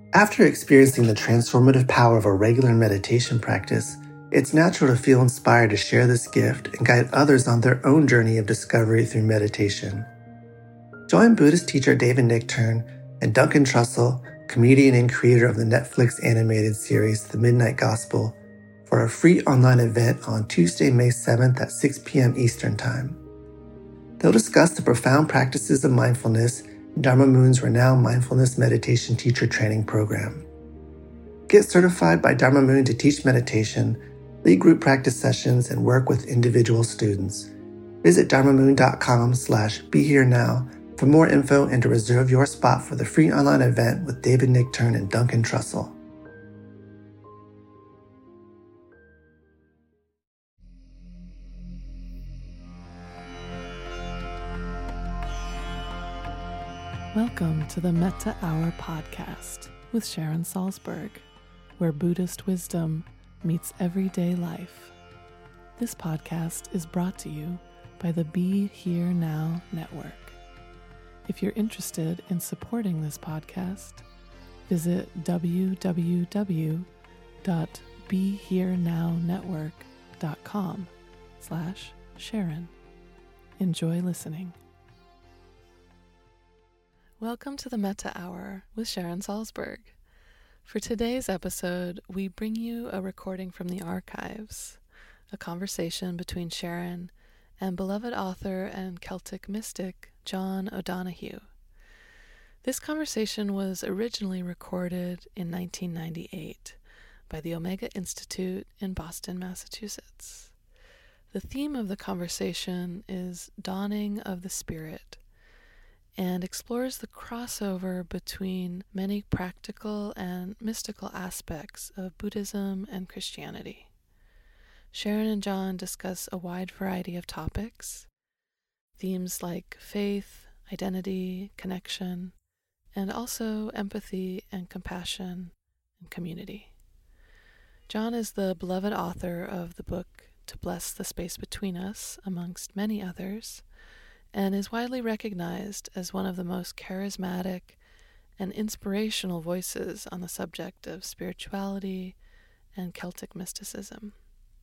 After experiencing the transformative power of a regular meditation practice, it's natural to feel inspired to share this gift and guide others on their own journey of discovery through meditation. Join Buddhist teacher David Nichtern and Duncan Trussell, comedian and creator of the Netflix animated series The Midnight Gospel, for a free online event on Tuesday, May 7th at 6 p.m. Eastern Time. They'll discuss the profound practices of mindfulness in Dharma Moon's renowned mindfulness meditation teacher training program. Get certified by Dharma Moon to teach meditation, lead group practice sessions, and work with individual students. Visit dharmamoon.com/BeHereNow for more info and to reserve your spot for the free online event with David Nichtern and Duncan Trussell. Welcome to the Metta Hour podcast with Sharon Salzberg, where Buddhist wisdom meets everyday life. This podcast is brought to you by the Be Here Now Network. If you're interested in supporting this podcast, visit www.BeHereNowNetwork.com/Sharon. Enjoy listening. Welcome to the Metta Hour with Sharon Salzberg. For today's episode, we bring you a recording from the archives, a conversation between Sharon and beloved author and Celtic mystic John O'Donohue. This conversation was originally recorded in 1998 by the Omega Institute in Boston, Massachusetts. The theme of the conversation is Dawning of the Spirit, and explores the crossover between many practical and mystical aspects of Buddhism and Christianity. Sharon and John discuss a wide variety of topics, themes like faith, identity, connection, and also empathy and compassion and community. John is the beloved author of the book To Bless the Space Between Us, amongst many others, and is widely recognized as one of the most charismatic and inspirational voices on the subject of spirituality and Celtic mysticism.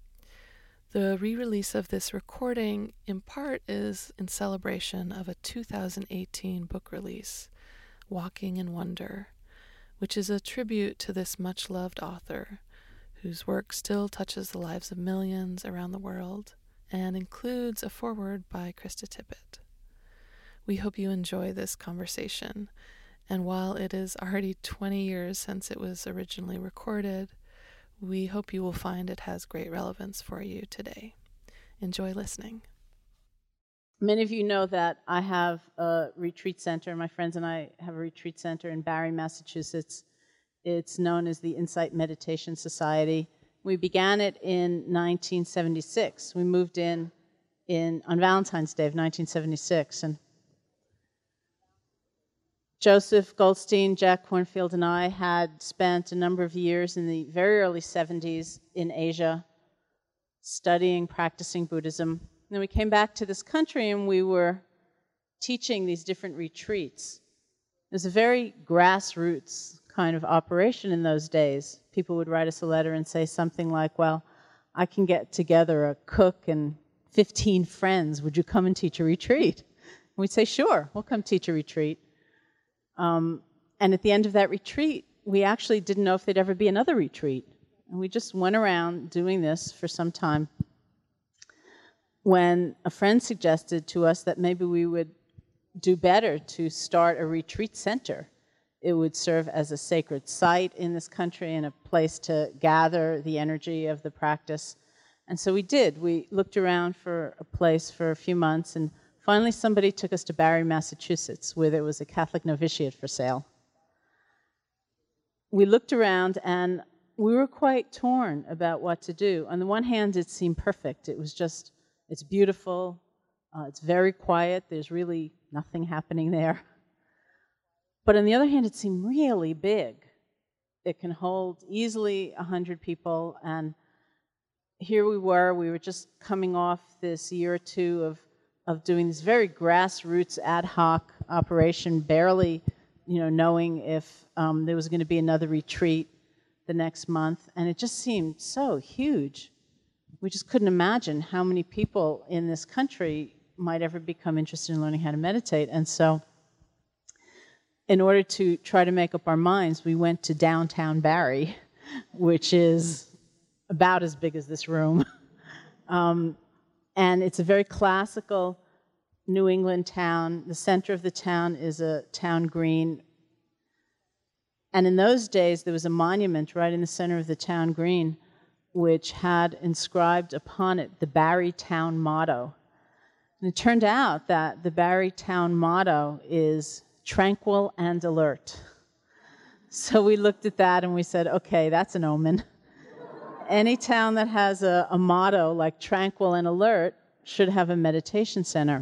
The re-release of this recording, in part, is in celebration of a 2018 book release, Walking in Wonder, which is a tribute to this much-loved author, whose work still touches the lives of millions around the world, and includes a foreword by Krista Tippett. We hope you enjoy this conversation, and while it is already 20 years since it was originally recorded, we hope you will find it has great relevance for you today. Enjoy listening. Many of you know that I have a retreat center. My friends and I have a retreat center in Barre, Massachusetts. It's known as the Insight Meditation Society. We began it in 1976. We moved in on Valentine's Day of 1976. And Joseph Goldstein, Jack Kornfield, and I had spent a number of years in the very early 70s in Asia studying, practicing Buddhism. And then we came back to this country and we were teaching these different retreats. It was a very grassroots kind of operation in those days. People would write us a letter and say something like, well, I can get together a cook and 15 friends. Would you come and teach a retreat? And we'd say, sure, we'll come teach a retreat. And at the end of that retreat, we actually didn't know if there'd ever be another retreat. And we just went around doing this for some time when a friend suggested to us that maybe we would do better to start a retreat center. It would serve as a sacred site in this country and a place to gather the energy of the practice. And so we did. We looked around for a place for a few months, and finally somebody took us to Barre, Massachusetts, where there was a Catholic novitiate for sale. We looked around, and we were quite torn about what to do. On the one hand, it seemed perfect. It was just, it's beautiful. It's very quiet. There's really nothing happening there. But on the other hand, it seemed really big. It can hold easily 100 people, and here we were just coming off this year or two of doing this very grassroots ad hoc operation, barely knowing if there was going to be another retreat the next month, and it just seemed so huge. We just couldn't imagine how many people in this country might ever become interested in learning how to meditate. And so in order to try to make up our minds, we went to downtown Barrie, which is about as big as this room. And it's a very classical New England town. The center of the town is a town green. And in those days, there was a monument right in the center of the town green which had inscribed upon it the Barrie town motto. And it turned out that the Barrie town motto is tranquil and alert. So we looked at that and we said, okay, that's an omen. Any town that has a motto like tranquil and alert should have a meditation center.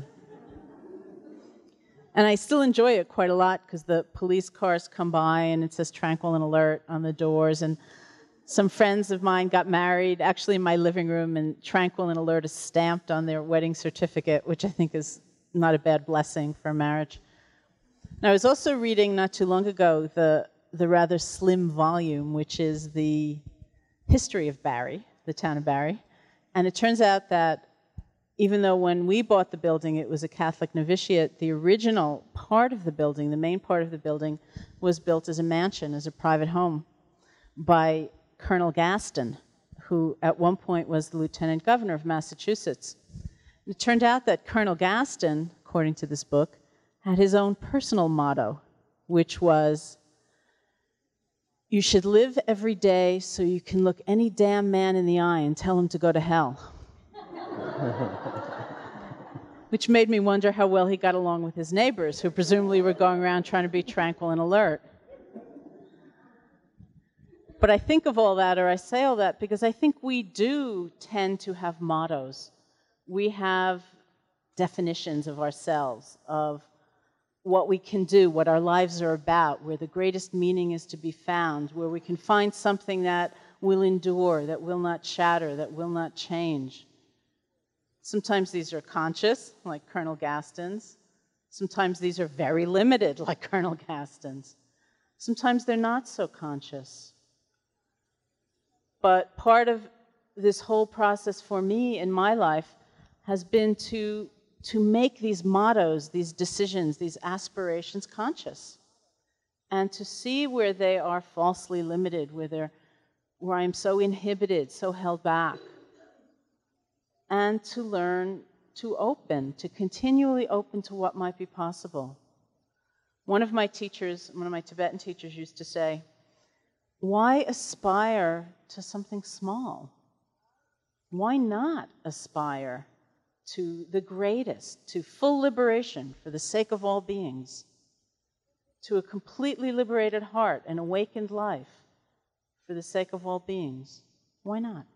And I still enjoy it quite a lot because the police cars come by and it says tranquil and alert on the doors. And some friends of mine got married actually in my living room, and tranquil and alert is stamped on their wedding certificate, which I think is not a bad blessing for marriage. And I was also reading not too long ago the rather slim volume, which is the history of Barrie, the town of Barrie. And it turns out that even though when we bought the building it was a Catholic novitiate, the original part of the building, the main part of the building, was built as a mansion, as a private home, by Colonel Gaston, who at one point was the lieutenant governor of Massachusetts. And it turned out that Colonel Gaston, according to this book, had his own personal motto, which was, you should live every day so you can look any damn man in the eye and tell him to go to hell. Which made me wonder how well he got along with his neighbors, who presumably were going around trying to be tranquil and alert. But I think of all that, or I say all that, because I think we do tend to have mottos. We have definitions of ourselves, of what we can do, what our lives are about, where the greatest meaning is to be found, where we can find something that will endure, that will not shatter, that will not change. Sometimes these are conscious, like Colonel Gaston's. Sometimes these are very limited, like Colonel Gaston's. Sometimes they're not so conscious. But part of this whole process for me in my life has been to make these mottos, these decisions, these aspirations conscious, and to see where they are falsely limited, where I'm so inhibited, so held back, and to learn to continually open to what might be possible. One of my Tibetan teachers used to say, why aspire to something small? Why not aspire to the greatest, to full liberation for the sake of all beings, to a completely liberated heart and awakened life for the sake of all beings? Why not?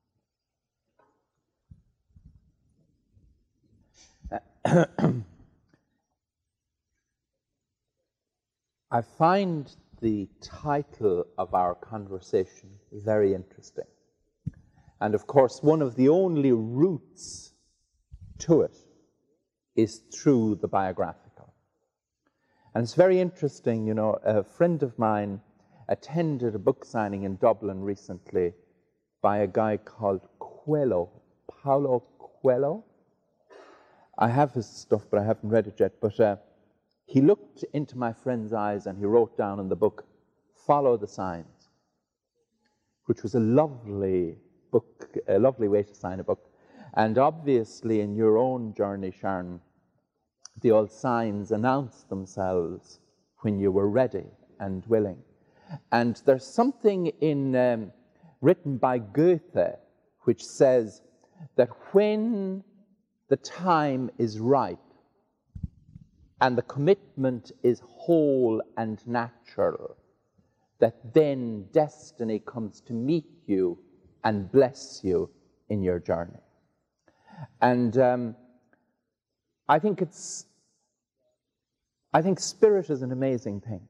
I find the title of our conversation very interesting. And of course, one of the only routes to it is through the biographical. And it's very interesting, a friend of mine attended a book signing in Dublin recently by a guy called Coelho, Paulo Coelho. I have his stuff, but I haven't read it yet. But he looked into my friend's eyes and he wrote down in the book, "Follow the Signs," which was a lovely book, a lovely way to sign a book. And obviously in your own journey, Sharon, the old signs announced themselves when you were ready and willing. And there's something in written by Goethe which says that when the time is ripe and the commitment is whole and natural, that then destiny comes to meet you and bless you in your journey. And I think spirit is an amazing thing.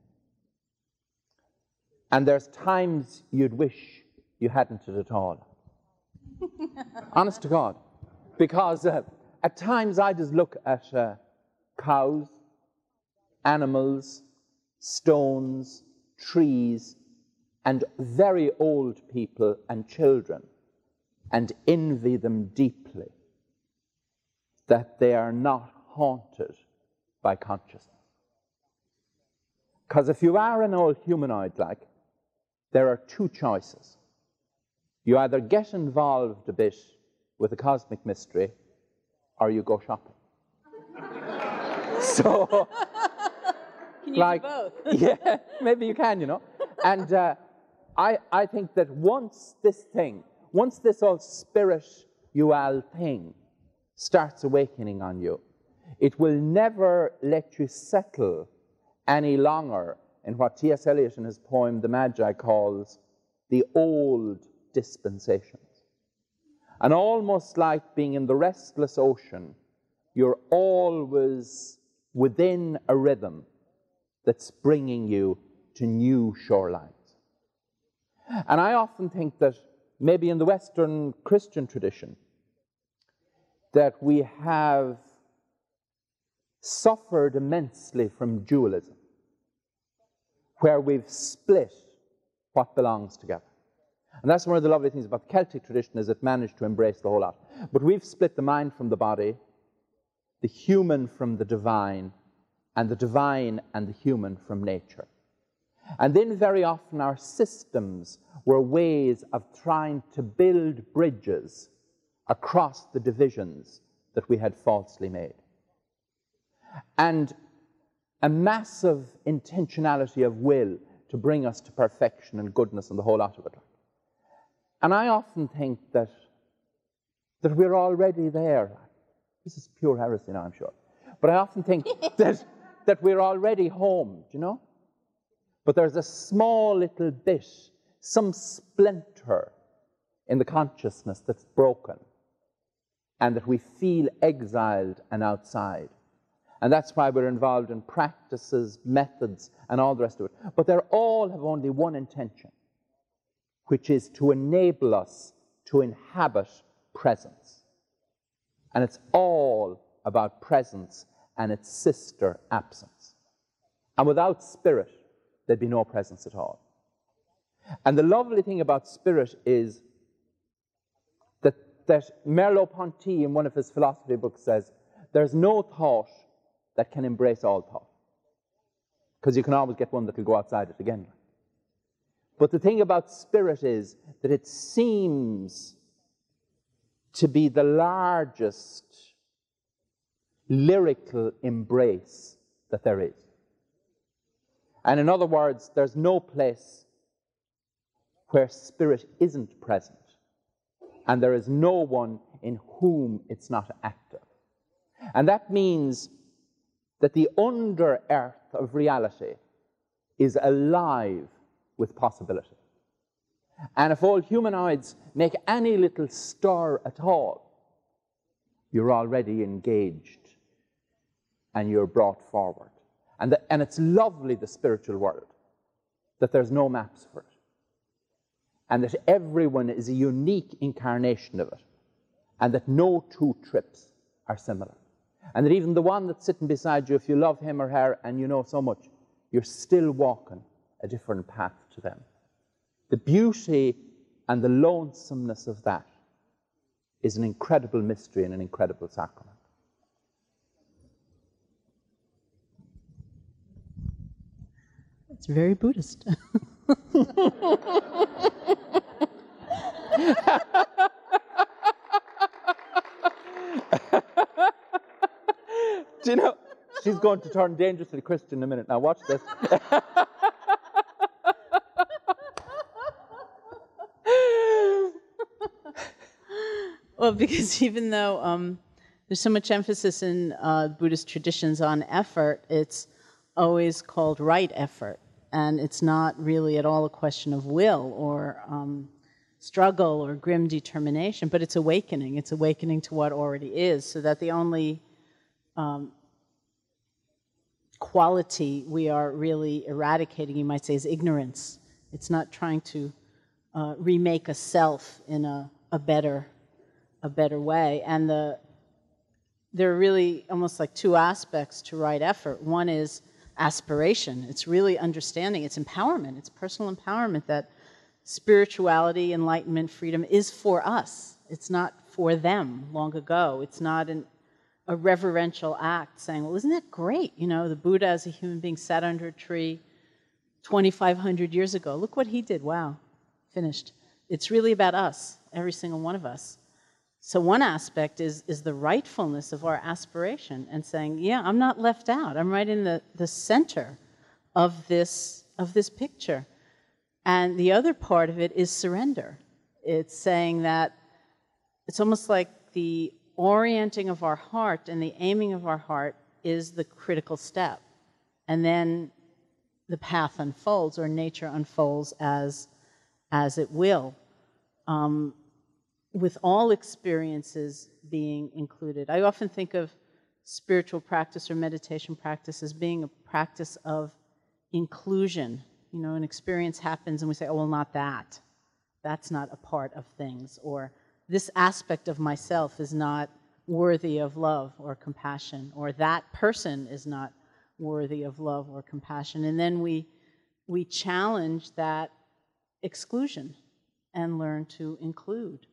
And there's times you'd wish you hadn't it at all. Honest to God. Because at times I just look at cows, animals, stones, trees, and very old people and children, and envy them deeply that they are not haunted by consciousness. Because if you are an old humanoid, there are two choices. You either get involved a bit with the cosmic mystery, or you go shopping. So, can you do both? Yeah, maybe you can, And I think that once this whole spiritual thing starts awakening on you, it will never let you settle any longer in what T.S. Eliot in his poem The Magi calls the old dispensations. And almost like being in the restless ocean, you're always within a rhythm that's bringing you to new shorelines. And I often think that maybe in the Western Christian tradition, that we have suffered immensely from dualism, where we've split what belongs together. And that's one of the lovely things about the Celtic tradition, is it managed to embrace the whole lot. But we've split the mind from the body, the human from the divine and the human from nature. And then very often our systems were ways of trying to build bridges across the divisions that we had falsely made. And a massive intentionality of will to bring us to perfection and goodness and the whole lot of it. And I often think that we're already there. This is pure heresy now, I'm sure. But I often think that we're already home, But there's a small little bit, some splinter in the consciousness that's broken, and that we feel exiled and outside. And that's why we're involved in practices, methods, and all the rest of it. But they all have only one intention, which is to enable us to inhabit presence. And it's all about presence and its sister, absence. And without spirit, there'd be no presence at all. And the lovely thing about spirit is that Merleau-Ponty, in one of his philosophy books, says, there's no thought that can embrace all thought. Because you can always get one that will go outside it again. But the thing about spirit is that it seems to be the largest lyrical embrace that there is. And in other words, there's no place where spirit isn't present, and there is no one in whom it's not active. And that means that the under-earth of reality is alive with possibility. And if all humanoids make any little stir at all, you're already engaged and you're brought forward. And it's lovely, the spiritual world, that there's no maps for it. And that everyone is a unique incarnation of it. And that no two trips are similar. And that even the one that's sitting beside you, if you love him or her and you know so much, you're still walking a different path to them. The beauty and the lonesomeness of that is an incredible mystery and an incredible sacrament. It's very Buddhist. Do you know, she's going to turn dangerously Christian in a minute. Now watch this. Well, because even though there's so much emphasis in Buddhist traditions on effort, it's always called right effort. And it's not really at all a question of will or struggle or grim determination, but it's awakening. It's awakening to what already is, so that the only quality we are really eradicating, you might say, is ignorance. It's not trying to remake a self in a better way. And there are really almost like two aspects to right effort. One is aspiration. It's really understanding. It's empowerment. It's personal empowerment that spirituality, enlightenment, freedom is for us. It's not for them long ago. It's not a reverential act saying, well, isn't that great? You know, the Buddha as a human being sat under a tree 2,500 years ago. Look what he did. Wow. Finished. It's really about us, every single one of us. So one aspect is the rightfulness of our aspiration and saying, yeah, I'm not left out. I'm right in the center of this picture. And the other part of it is surrender. It's saying that it's almost like the orienting of our heart and the aiming of our heart is the critical step. And then the path unfolds, or nature unfolds as it will. With all experiences being included. I often think of spiritual practice or meditation practice as being a practice of inclusion. You know, an experience happens and we say, oh, well, not that. That's not a part of things. Or this aspect of myself is not worthy of love or compassion. Or that person is not worthy of love or compassion. And then we challenge that exclusion and learn to include.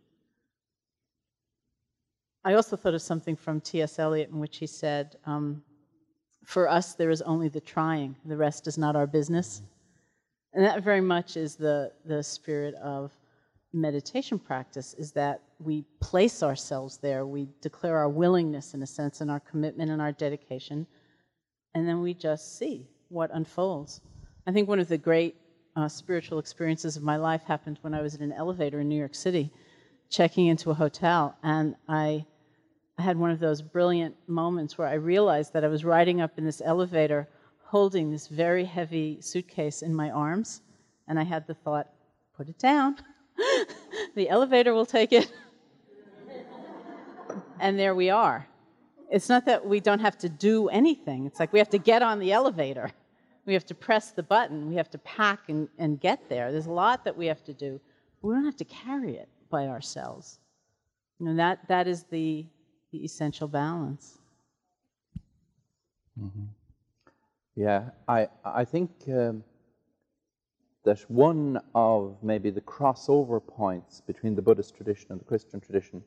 I also thought of something from T.S. Eliot in which he said, for us there is only the trying, the rest is not our business. And that very much is the spirit of meditation practice, is that we place ourselves there, we declare our willingness in a sense and our commitment and our dedication, and then we just see what unfolds. I think one of the great spiritual experiences of my life happened when I was in an elevator in New York City, checking into a hotel, and I had one of those brilliant moments where I realized that I was riding up in this elevator holding this very heavy suitcase in my arms, and I had the thought, put it down. The elevator will take it. And there we are. It's not that we don't have to do anything. It's like we have to get on the elevator. We have to press the button. We have to pack and get there. There's a lot that we have to do. We don't have to carry it by ourselves. You know, that is the essential balance. Mm-hmm. Yeah, I think that one of maybe the crossover points between the Buddhist tradition and the Christian tradition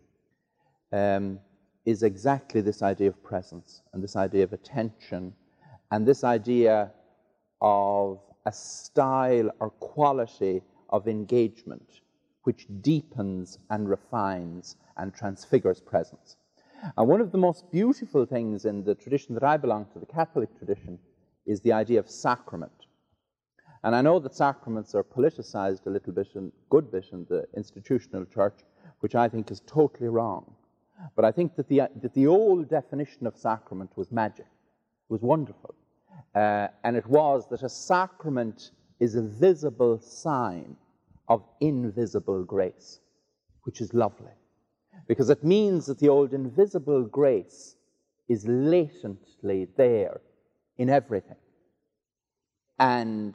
is exactly this idea of presence and this idea of attention and this idea of a style or quality of engagement which deepens and refines and transfigures presence. And one of the most beautiful things in the tradition that I belong to, the Catholic tradition, is the idea of sacrament. And I know that sacraments are politicized a little bit and good bit in the institutional church, which I think is totally wrong. But I think that the old definition of sacrament was magic. It was wonderful. And it was that a sacrament is a visible sign of invisible grace, which is lovely. Because it means that the old invisible grace is latently there in everything. And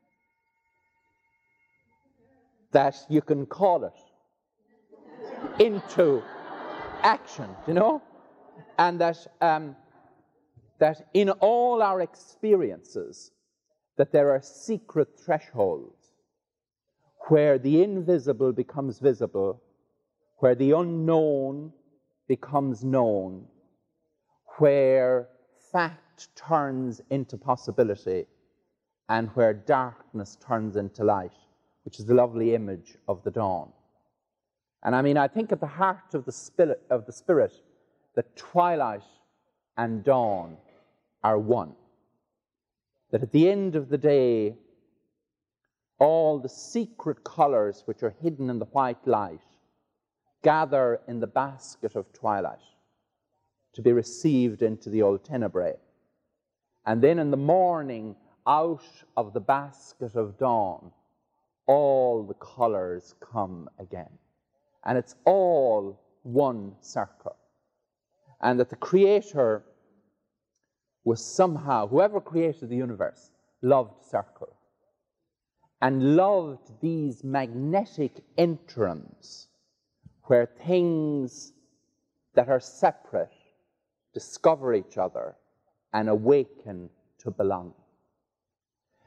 that you can call it into action, you know? And that that in all our experiences, that there are secret thresholds where the invisible becomes visible, where the unknown becomes known, where fact turns into possibility, and where darkness turns into light, which is the lovely image of the dawn. And I mean, I think at the heart of the spirit, that twilight and dawn are one. That at the end of the day, all the secret colors which are hidden in the white light gather in the basket of twilight to be received into the old tenebrae. And then in the morning, out of the basket of dawn, all the colors come again. And it's all one circle. And that the Creator was somehow, whoever created the universe, loved circle. And loved these magnetic interims where things that are separate discover each other and awaken to belong.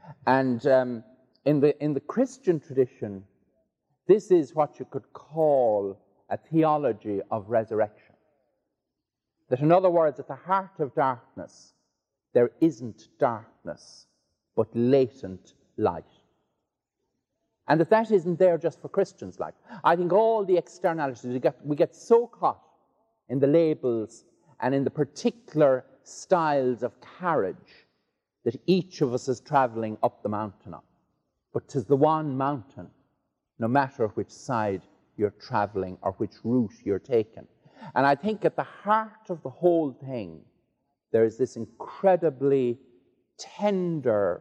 And in the Christian tradition, this is what you could call a theology of resurrection. That, in other words, at the heart of darkness, there isn't darkness, but latent light. And that isn't there just for Christians. Like, I think all the externalities, we get so caught in the labels and in the particular styles of carriage that each of us is traveling up the mountain on. But 'tis the one mountain, no matter which side you're traveling or which route you're taking. And I think at the heart of the whole thing, there is this incredibly tender,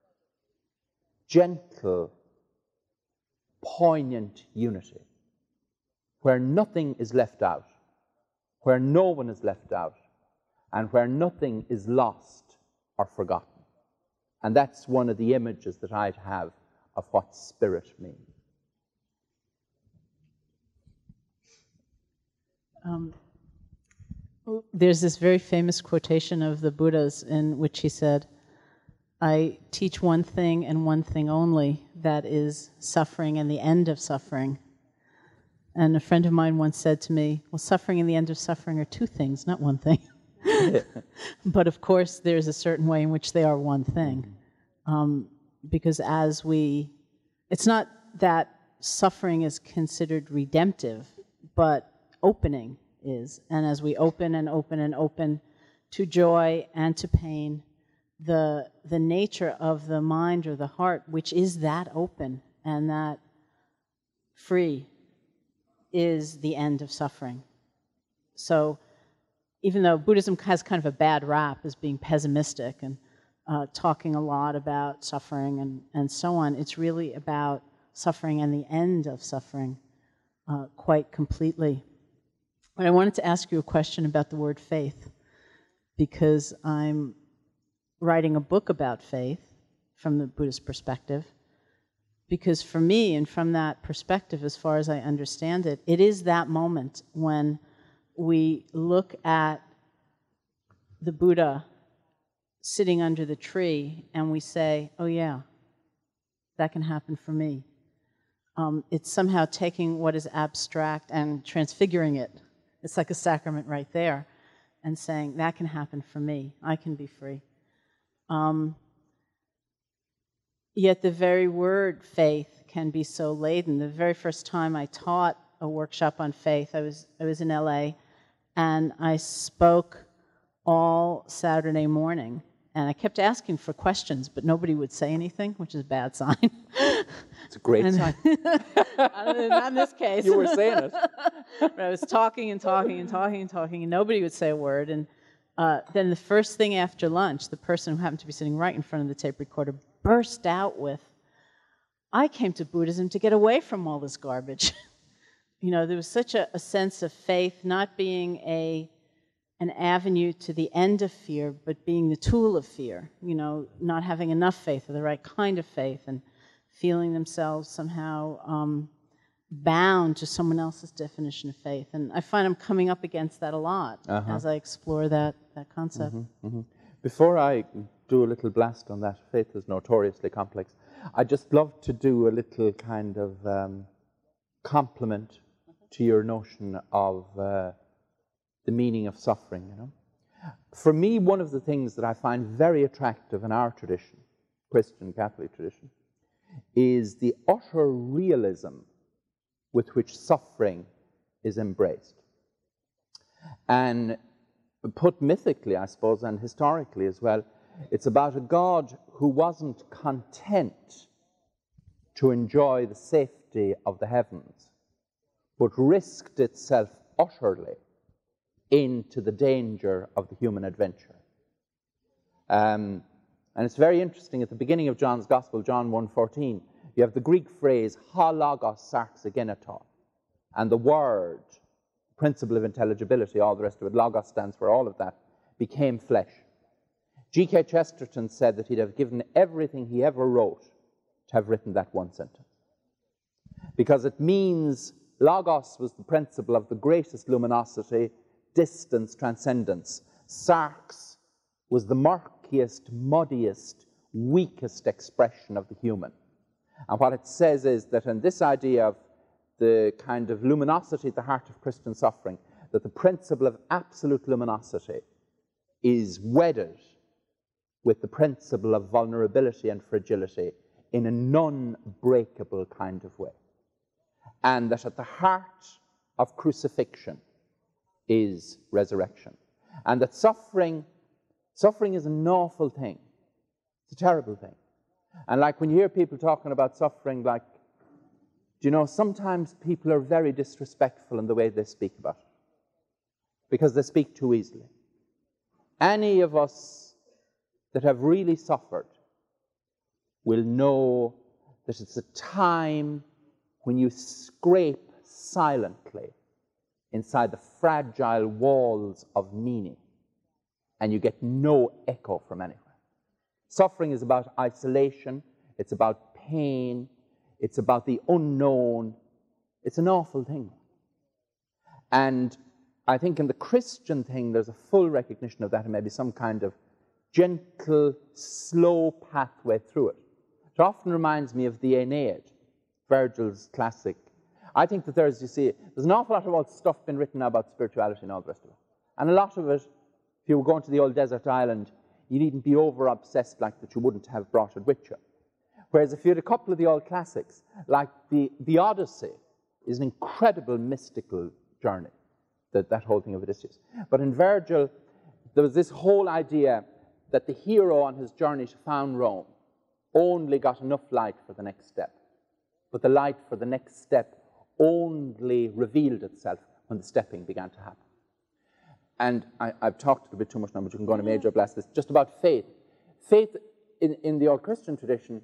gentle, poignant unity, where nothing is left out, where no one is left out, and where nothing is lost or forgotten. And that's one of the images that I'd have of what spirit means. There's this very famous quotation of the Buddha's in which he said, "I teach one thing and one thing only, that is suffering and the end of suffering." And a friend of mine once said to me, well, suffering and the end of suffering are two things, not one thing. But of course, there's a certain way in which they are one thing. Because it's not that suffering is considered redemptive, but opening is. And as we open and open and open to joy and to pain, the nature of the mind or the heart, which is that open and that free, is the end of suffering. So even though Buddhism has kind of a bad rap as being pessimistic and talking a lot about suffering and so on, it's really about suffering and the end of suffering quite completely. But I wanted to ask you a question about the word faith, because I'm writing a book about faith from the Buddhist perspective, because for me, and from that perspective, as far as I understand it, it is that moment when we look at the Buddha sitting under the tree and we say, oh yeah, that can happen for me. It's somehow taking what is abstract and transfiguring it. It's like a sacrament right there, and saying, that can happen for me. I can be free. Yet the very word faith can be so laden. The very first time I taught a workshop on faith, I was in LA, and I spoke all Saturday morning. And I kept asking for questions, but nobody would say anything, which is a bad sign. It's a great sign. Not in this case. You were saying it. But I was talking and talking and talking and talking, and nobody would say a word. And then the first thing after lunch, the person who happened to be sitting right in front of the tape recorder burst out with, I came to Buddhism to get away from all this garbage. There was such a sense of faith not being an avenue to the end of fear, but being the tool of fear, not having enough faith or the right kind of faith, and feeling themselves somehow bound to someone else's definition of faith. And I find I'm coming up against that a lot as I explore that concept. Before I do a little blast on that, faith is notoriously complex. I'd just love to do a little kind of compliment to your notion of the meaning of suffering, For me, one of the things that I find very attractive in our tradition, Christian Catholic tradition, is the utter realism with which suffering is embraced. And put mythically, I suppose, and historically as well, it's about a God who wasn't content to enjoy the safety of the heavens, but risked itself utterly into the danger of the human adventure. And it's very interesting, at the beginning of John's Gospel, John 1:14, you have the Greek phrase, ha logos sarx ageneto, and the word, principle of intelligibility, all the rest of it, logos stands for all of that, became flesh. G.K. Chesterton said that he'd have given everything he ever wrote to have written that one sentence. Because it means logos was the principle of the greatest luminosity, distance, transcendence. Sarx was the murkiest, muddiest, weakest expression of the human. And what it says is that in this idea of the kind of luminosity at the heart of Christian suffering, that the principle of absolute luminosity is wedded with the principle of vulnerability and fragility in a non-breakable kind of way. And that at the heart of crucifixion is resurrection. And that suffering is an awful thing. It's a terrible thing. And like when you hear people talking about suffering, like, do you know, sometimes people are very disrespectful in the way they speak about it, because they speak too easily. Any of us that have really suffered will know that it's a time when you scrape silently inside the fragile walls of meaning and you get no echo from anywhere. Suffering is about isolation, it's about pain, it's about the unknown. It's an awful thing. And I think in the Christian thing, there's a full recognition of that, and maybe some kind of gentle, slow pathway through it. It often reminds me of the Aeneid, Virgil's classic. I think that there's an awful lot of old stuff been written now about spirituality and all the rest of it. And a lot of it, if you were going to the old desert island, you needn't be over-obsessed like that you wouldn't have brought it with you. Whereas if you had a couple of the old classics, like the Odyssey is an incredible mystical journey, that whole thing of Odysseus. But in Virgil, there was this whole idea that the hero on his journey to found Rome only got enough light for the next step. But the light for the next step only revealed itself when the stepping began to happen. And I've talked a bit too much now, but you can go on a major blast this, just about faith. Faith in the old Christian tradition,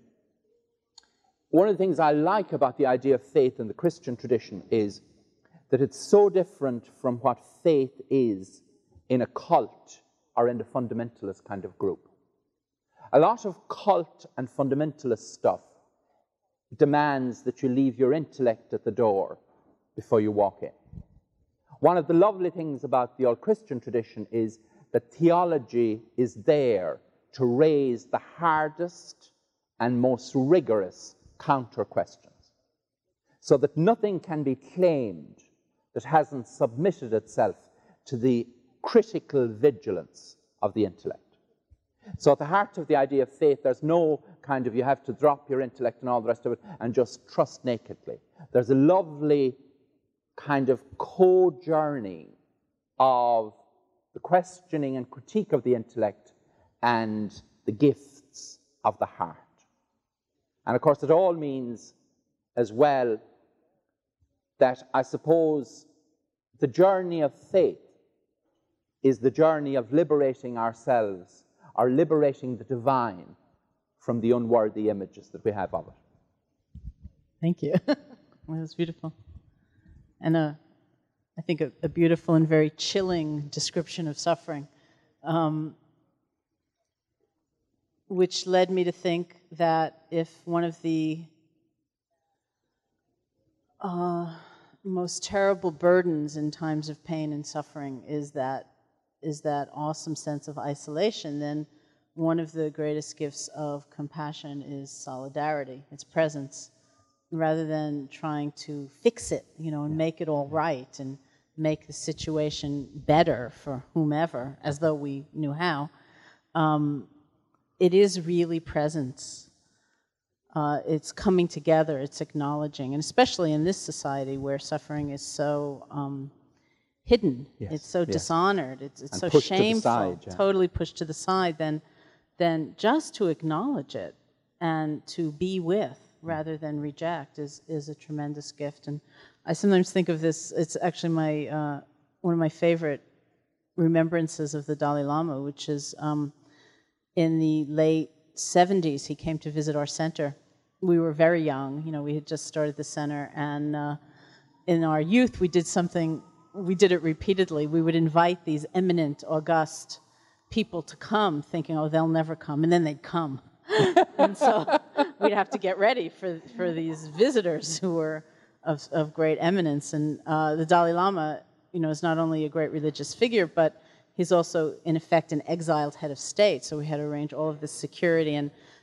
one of the things I like about the idea of faith in the Christian tradition is that it's so different from what faith is in a cult or in the fundamentalist kind of group. A lot of cult and fundamentalist stuff demands that you leave your intellect at the door before you walk in. One of the lovely things about the old Christian tradition is that theology is there to raise the hardest and most rigorous counter-questions, so that nothing can be claimed that hasn't submitted itself to the critical vigilance of the intellect. So at the heart of the idea of faith, there's no kind of you have to drop your intellect and all the rest of it and just trust nakedly. There's a lovely kind of co-journey of the questioning and critique of the intellect and the gifts of the heart. And of course, it all means as well that I suppose the journey of faith is the journey of liberating ourselves or liberating the divine from the unworthy images that we have of it. Thank you. That was beautiful. And I think a beautiful and very chilling description of suffering, which led me to think that if one of the most terrible burdens in times of pain and suffering is that awesome sense of isolation, then one of the greatest gifts of compassion is solidarity, its presence, rather than trying to fix it, and make it all right and make the situation better for whomever, as though we knew how. It is really presence. It's coming together, it's acknowledging, and especially in this society where suffering is so hidden, it's so dishonored, it's so shameful, totally pushed to the side, then just to acknowledge it and to be with rather than reject is a tremendous gift. And I sometimes think of this, it's actually one of my favorite remembrances of the Dalai Lama, which is in the late 70s, he came to visit our center. We were very young, we had just started the center, and in our youth we did it repeatedly. We would invite these eminent, august people to come, thinking, oh, they'll never come, and then they'd come. And so we'd have to get ready for these visitors who were of great eminence. And the Dalai Lama, is not only a great religious figure, but he's also, in effect, an exiled head of state. So we had to arrange all of this security. And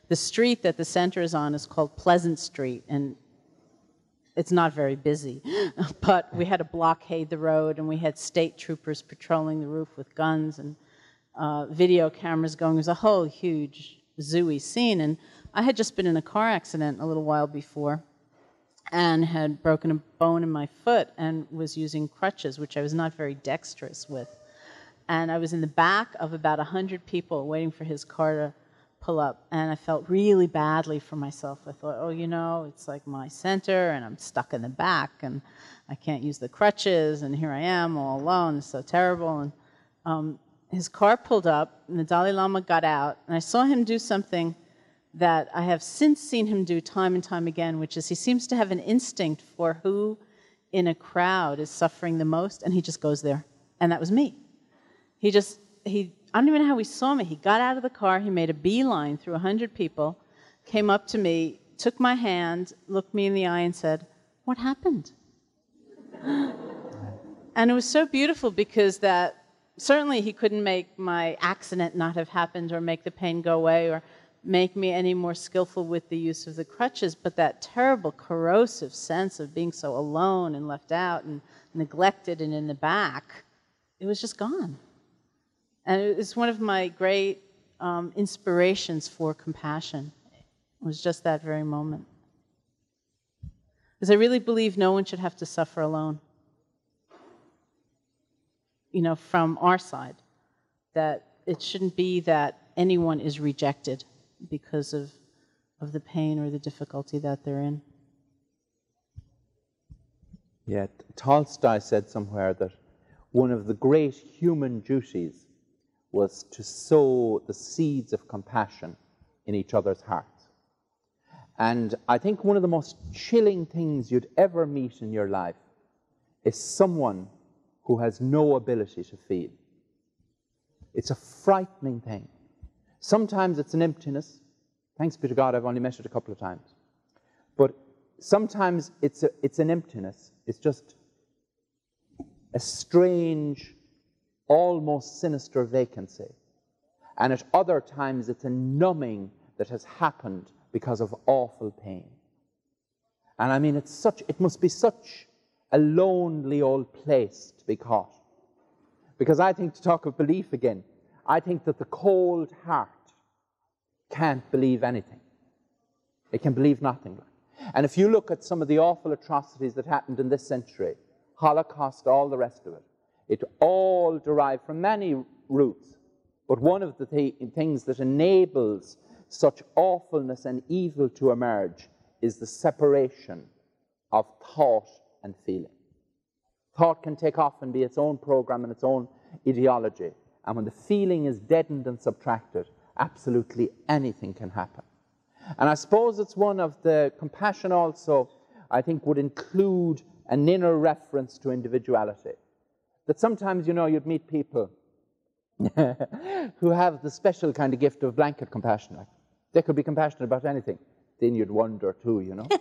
The street that the center is on is called Pleasant Street, and it's not very busy. But we had to blockade the road, and we had state troopers patrolling the roof with guns and video cameras going. It was a whole huge zooey scene, and I had just been in a car accident a little while before and had broken a bone in my foot and was using crutches, which I was not very dexterous with. And I was in the back of about 100 people waiting for his car to pull up, and I felt really badly for myself. I thought, oh, you know, it's like my center, and I'm stuck in the back, and I can't use the crutches, and here I am all alone. It's so terrible. And his car pulled up, and the Dalai Lama got out, and I saw him do something that I have since seen him do time and time again, which is he seems to have an instinct for who in a crowd is suffering the most, and he just goes there. And that was me. I don't even know how he saw me. He got out of the car, he made a beeline through 100 people, came up to me, took my hand, looked me in the eye and said, "What happened?" And it was so beautiful because that certainly he couldn't make my accident not have happened or make the pain go away or make me any more skillful with the use of the crutches, but that terrible corrosive sense of being so alone and left out and neglected and in the back, it was just gone. And it was one of my great inspirations for compassion. It was just that very moment. Because I really believe no one should have to suffer alone. You know, from our side, that it shouldn't be that anyone is rejected because of the pain or the difficulty that they're in. Yet Tolstoy said somewhere that one of the great human duties was to sow the seeds of compassion in each other's hearts. And I think one of the most chilling things you'd ever meet in your life is someone who has no ability to feel. It's a frightening thing. Sometimes it's an emptiness. Thanks be to God, I've only met it a couple of times. But sometimes it's an emptiness. It's just a strange, almost sinister vacancy. And at other times, it's a numbing that has happened because of awful pain. And I mean, it must be such a lonely old place to be caught. Because I think, to talk of belief again, I think that the cold heart can't believe anything. It can believe nothing. And if you look at some of the awful atrocities that happened in this century, Holocaust, all the rest of it, it all derived from many roots. But one of the things that enables such awfulness and evil to emerge is the separation of thought and feeling. Thought can take off and be its own program and its own ideology. And when the feeling is deadened and subtracted, absolutely anything can happen. And I suppose it's one of the compassion also, I think, would include an inner reference to individuality. That sometimes, you know, you'd meet people who have the special kind of gift of blanket compassion. Like, they could be compassionate about anything. Then you'd wonder too, you know.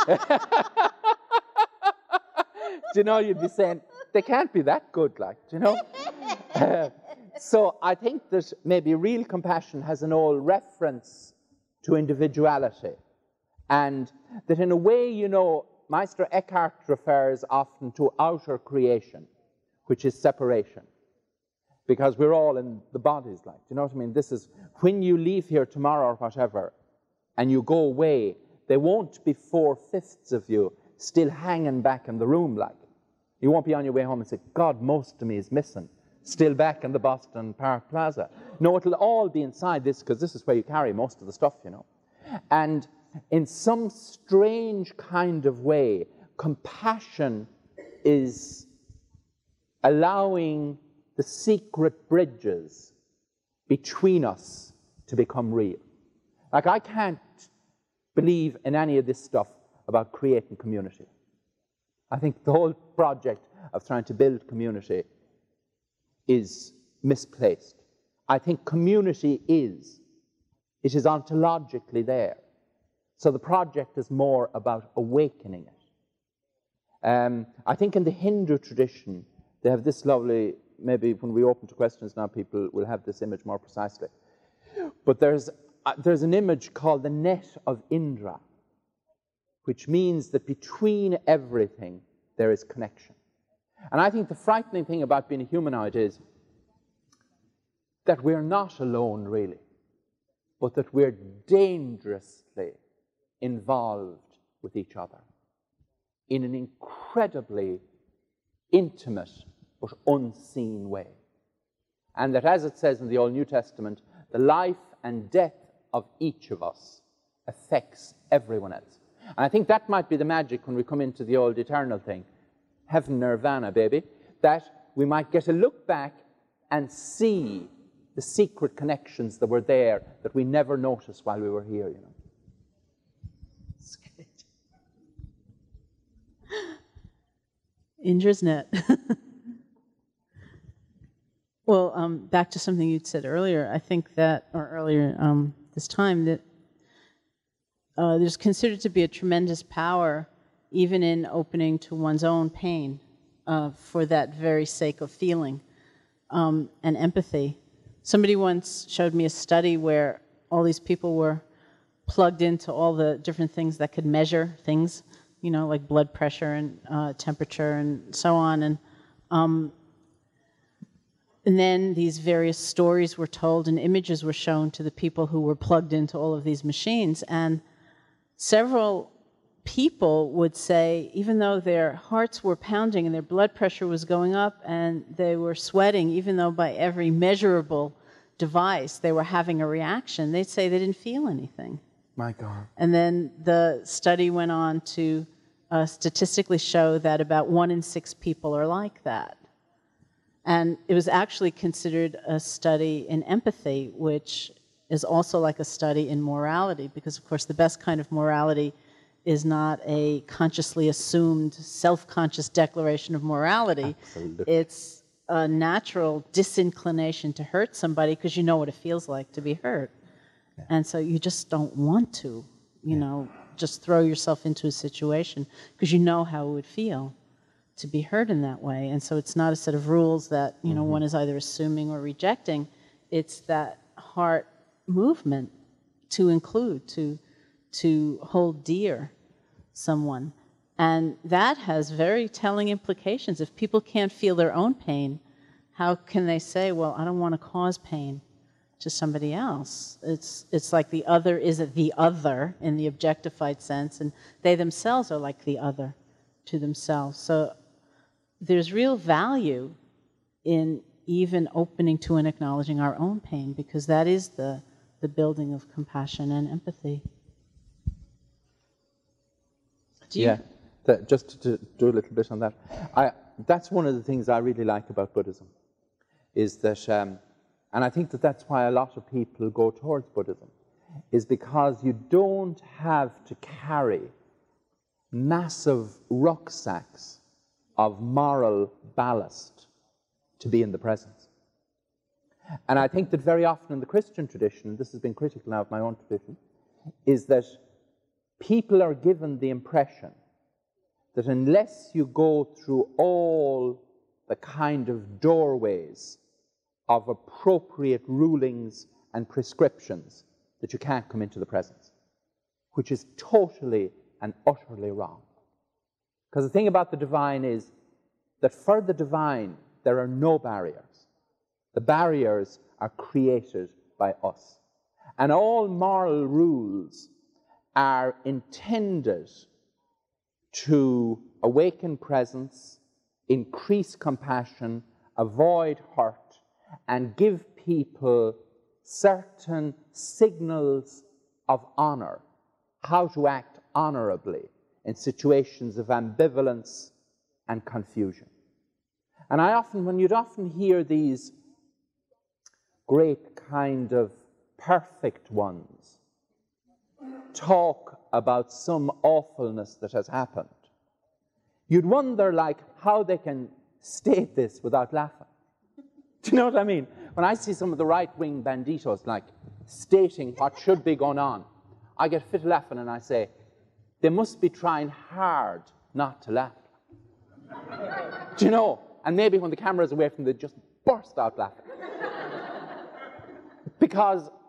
Do you know, you'd be saying, they can't be that good, like, do you know? So I think that maybe real compassion has an old reference to individuality. And that in a way, you know, Meister Eckhart refers often to outer creation, which is separation. Because we're all in the bodies, like, do you know what I mean? This is, when you leave here tomorrow or whatever, and you go away, there won't be 4/5 of you still hanging back in the room, like. You won't be on your way home and say, God, most of me is missing, still back in the Boston Park Plaza. No, it'll all be inside this, because this is where you carry most of the stuff, you know. And in some strange kind of way, compassion is allowing the secret bridges between us to become real. Like, I can't believe in any of this stuff about creating community. I think the whole project of trying to build community is misplaced. I think community is ontologically there. So the project is more about awakening it. I think in the Hindu tradition, they have this lovely, maybe when we open to questions now, people will have this image more precisely. But there's there's an image called the net of Indra, which means that between everything there is connection. And I think the frightening thing about being a humanoid is that we're not alone, really, but that we're dangerously involved with each other in an incredibly intimate but unseen way. And that, as it says in the Old New Testament, the life and death of each of us affects everyone else. And I think that might be the magic when we come into the old eternal thing, heaven, nirvana, baby, that we might get a look back and see the secret connections that were there that we never noticed while we were here, you know. That's good. Indra's net. Well, back to something you'd said earlier, I think that, or earlier this time, that there's considered to be a tremendous power even in opening to one's own pain for that very sake of feeling and empathy. Somebody once showed me a study where all these people were plugged into all the different things that could measure things, you know, like blood pressure and temperature and so on. And then these various stories were told and images were shown to the people who were plugged into all of these machines. And several people would say, even though their hearts were pounding and their blood pressure was going up and they were sweating, even though by every measurable device they were having a reaction, they'd say they didn't feel anything. My God. And then the study went on to statistically show that about 1 in 6 people are like that. And it was actually considered a study in empathy, which is also like a study in morality, because, of course, the best kind of morality is not a consciously assumed, self-conscious declaration of morality. Absolutely. It's a natural disinclination to hurt somebody because you know what it feels like to be hurt. Yeah. And so you just don't want to, you know, just throw yourself into a situation because you know how it would feel to be hurt in that way. And so it's not a set of rules that, you know, one is either assuming or rejecting. It's that heart movement to include, to hold dear someone. And that has very telling implications. If people can't feel their own pain, how can they say, well, I don't want to cause pain to somebody else? It's like the other is the other in the objectified sense, and they themselves are like the other to themselves. So there's real value in even opening to and acknowledging our own pain, because that is the building of compassion and empathy. Just to do a little bit on that, that's one of the things I really like about Buddhism, is that, and I think that that's why a lot of people go towards Buddhism, is because you don't have to carry massive rucksacks of moral ballast to be in the presence. And I think that very often in the Christian tradition, this has been critical now of my own tradition, is that people are given the impression that unless you go through all the kind of doorways of appropriate rulings and prescriptions, that you can't come into the presence, which is totally and utterly wrong. Because the thing about the divine is that for the divine, there are no barriers. The barriers are created by us. And all moral rules are intended to awaken presence, increase compassion, avoid hurt, and give people certain signals of honor, how to act honorably in situations of ambivalence and confusion. And when you'd often hear these great kind of perfect ones talk about some awfulness that has happened, you'd wonder, like, how they can state this without laughing. Do you know what I mean? When I see some of the right-wing banditos, like, stating what should be going on, I get fit laughing and I say, they must be trying hard not to laugh. Do you know? And maybe when the camera's away from them, they just burst out laughing. Because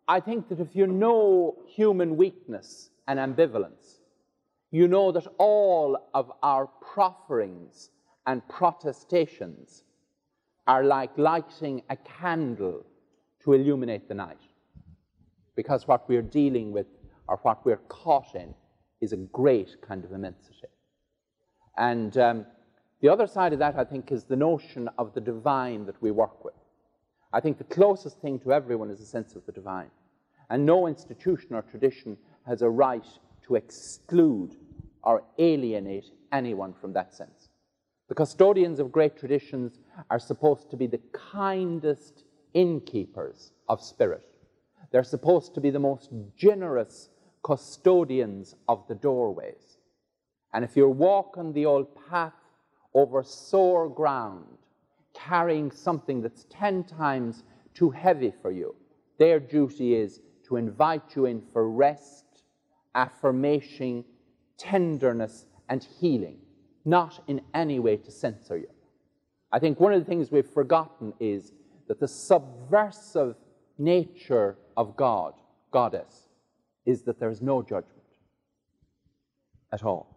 I think that if you know human weakness and ambivalence, you know that all of our profferings and protestations are like lighting a candle to illuminate the night. Because what we're dealing with, or what we're caught in, is a great kind of immensity. And the other side of that, I think, is the notion of the divine that we work with. I think the closest thing to everyone is a sense of the divine. And no institution or tradition has a right to exclude or alienate anyone from that sense. The custodians of great traditions are supposed to be the kindest innkeepers of spirit. They're supposed to be the most generous custodians of the doorways. And if you're walking the old path over sore ground, carrying something that's 10 times too heavy for you, their duty is to invite you in for rest, affirmation, tenderness, and healing, not in any way to censor you. I think one of the things we've forgotten is that the subversive nature of God, goddess, is that there is no judgment at all.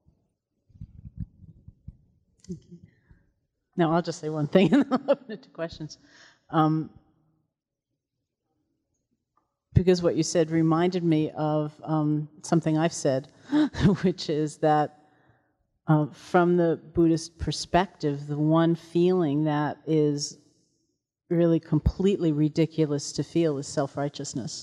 Now, I'll just say one thing and then I'll open it to questions. Because what you said reminded me of something I've said, which is that from the Buddhist perspective, the one feeling that is really completely ridiculous to feel is self-righteousness.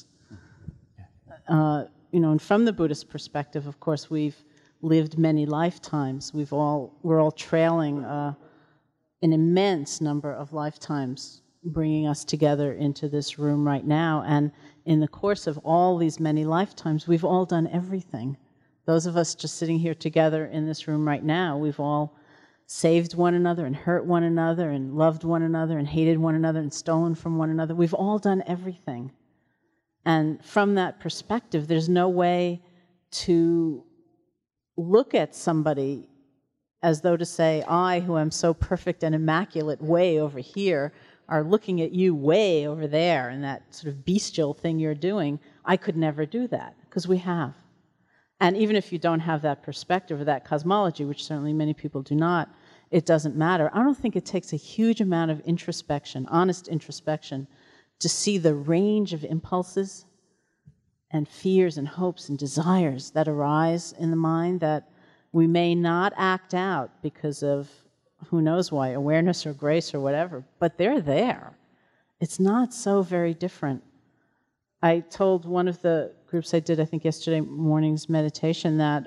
And from the Buddhist perspective, of course, we've lived many lifetimes. We're all trailing an immense number of lifetimes, bringing us together into this room right now. And in the course of all these many lifetimes, we've all done everything. Those of us just sitting here together in this room right now, we've all saved one another and hurt one another and loved one another and hated one another and stolen from one another. We've all done everything. And from that perspective, there's no way to look at somebody as though to say, I, who am so perfect and immaculate way over here, are looking at you way over there, and that sort of bestial thing you're doing, I could never do that, because we have. And even if you don't have that perspective or that cosmology, which certainly many people do not, it doesn't matter. I don't think it takes a huge amount of introspection, honest introspection, to see the range of impulses and fears and hopes and desires that arise in the mind that we may not act out because of who knows why, awareness or grace or whatever, but they're there. It's not so very different. I told one of the groups I did, I think yesterday morning's meditation, that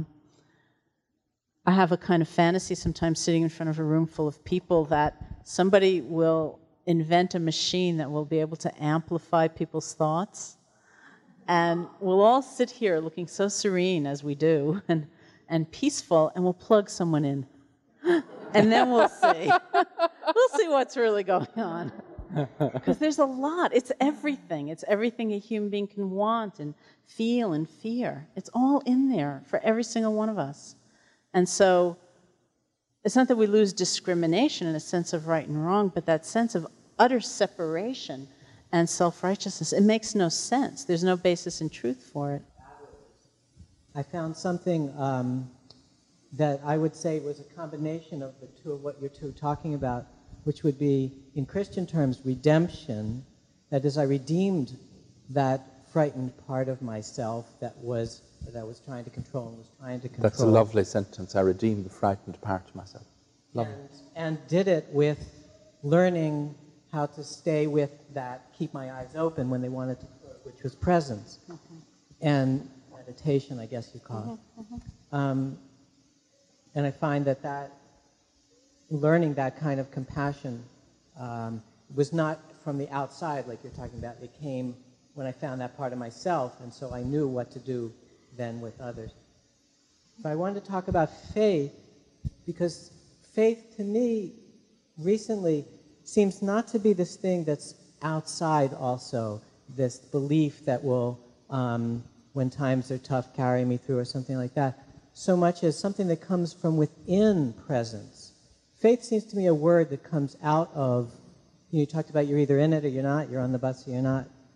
I have a kind of fantasy sometimes sitting in front of a room full of people that somebody will invent a machine that will be able to amplify people's thoughts. And we'll all sit here looking so serene as we do and peaceful, and we'll plug someone in. And then we'll see. We'll see what's really going on. Because there's a lot. It's everything. It's everything a human being can want and feel and fear. It's all in there for every single one of us. And so it's not that we lose discrimination in a sense of right and wrong, but that sense of utter separation and self-righteousness. It makes no sense. There's no basis in truth for it. I found something that I would say was a combination of the two of what you're two talking about, which would be, in Christian terms, redemption. That is, I redeemed that frightened part of myself that was trying to control and was trying to control. That's a lovely sentence. I redeemed the frightened part of myself. Lovely. And did it with learning how to stay with that, keep my eyes open when they wanted to, which was presence. Mm-hmm. And meditation, I guess you call it. Mm-hmm. And I find that learning that kind of compassion was not from the outside, like you're talking about. It came when I found that part of myself, and so I knew what to do then with others. But I wanted to talk about faith, because faith to me recently seems not to be this thing that's outside also, this belief that will, when times are tough, carry me through or something like that, so much as something that comes from within presence. Faith seems to me a word that comes out of, you talked about you're either in it or you're not, you're on the bus or you're not.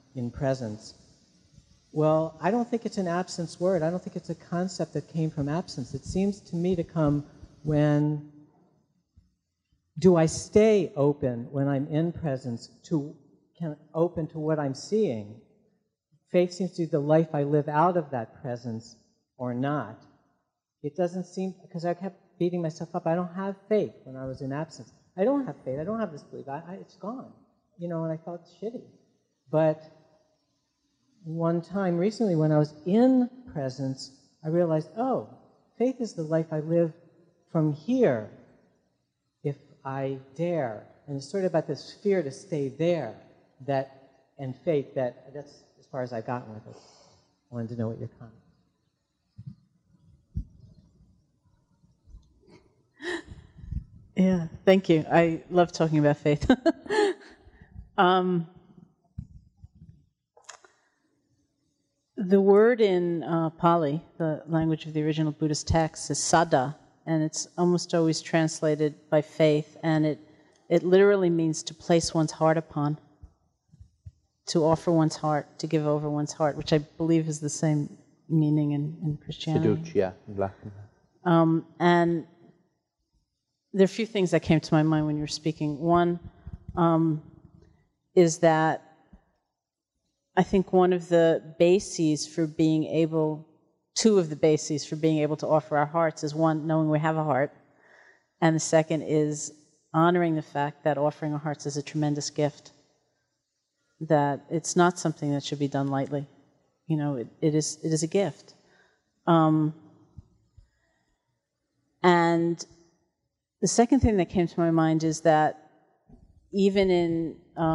in presence. Well, I don't think it's an absence word. I don't think it's a concept that came from absence. It seems to me to come when, do I stay open when I'm in presence, open to what I'm seeing? Faith seems to be the life I live out of that presence or not. It doesn't seem, because I kept beating myself up, I don't have faith when I was in absence. I don't have faith, I don't have this belief, it's gone. And I felt shitty. But one time recently when I was in presence, I realized, oh, faith is the life I live from here if I dare. And it's sort of about this fear to stay there, and faith, that's as far as I've gotten with it. I wanted to know what your comment. Yeah, thank you. I love talking about faith. The word in Pali, the language of the original Buddhist text, is saddha, and it's almost always translated by faith, and it literally means to place one's heart upon, to offer one's heart, to give over one's heart, which I believe is the same meaning in Christianity. Fiducia in Latin. And there are a few things that came to my mind when you were speaking. One is that I think one of the bases for being able, two of the bases for being able to offer our hearts is one, knowing we have a heart, and the second is honoring the fact that offering our hearts is a tremendous gift, that it's not something that should be done lightly. It is a gift. And the second thing that came to my mind is that even in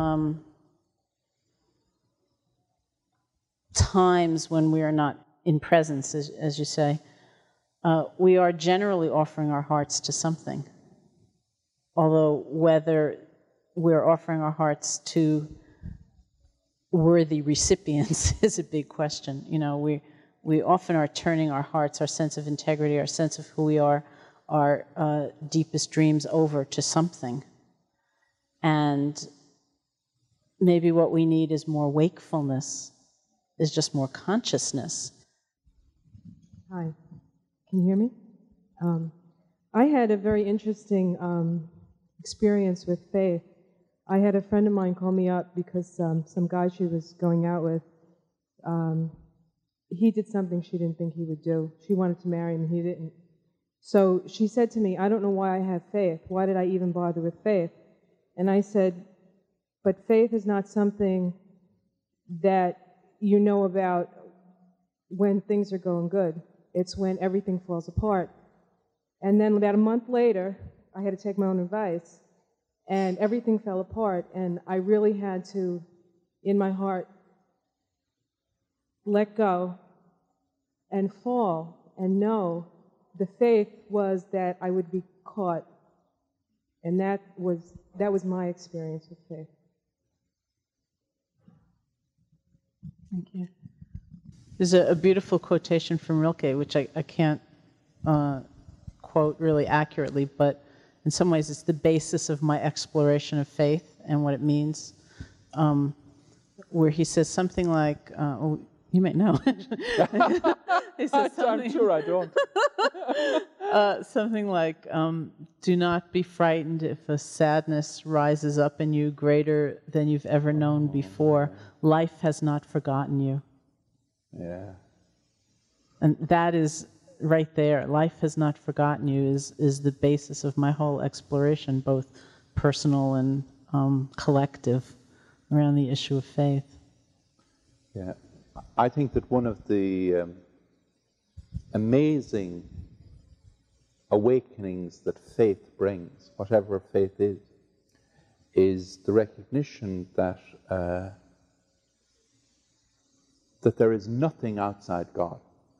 times when we are not in presence, as you say, we are generally offering our hearts to something. Although whether we're offering our hearts to worthy recipients is a big question. We often are turning our hearts, our sense of integrity, our sense of who we are, our deepest dreams over to something. And maybe what we need is more wakefulness, is just more consciousness. Hi, can you hear me? I had a very interesting experience with faith. I had a friend of mine call me up because some guy she was going out with, he did something she didn't think he would do. She wanted to marry him and he didn't. So she said to me, I don't know why I have faith. Why did I even bother with faith? And I said, but faith is not something that you know about when things are going good. It's when everything falls apart. And then about a month later, I had to take my own advice, and everything fell apart, and I really had to, in my heart, let go and fall and know the faith was that I would be caught. And that was my experience with faith. Thank you. There's a beautiful quotation from Rilke, which I can't quote really accurately, but in some ways it's the basis of my exploration of faith and what it means, where he says something like, you may know. He says I'm sure I don't. Something like, do not be frightened if a sadness rises up in you greater than you've ever known before. Life has not forgotten you. Yeah. And that is right there. Life has not forgotten you is the basis of my whole exploration, both personal and collective, around the issue of faith. Yeah. I think that one of the amazing awakenings that faith brings, whatever faith is the recognition that that there is nothing outside God.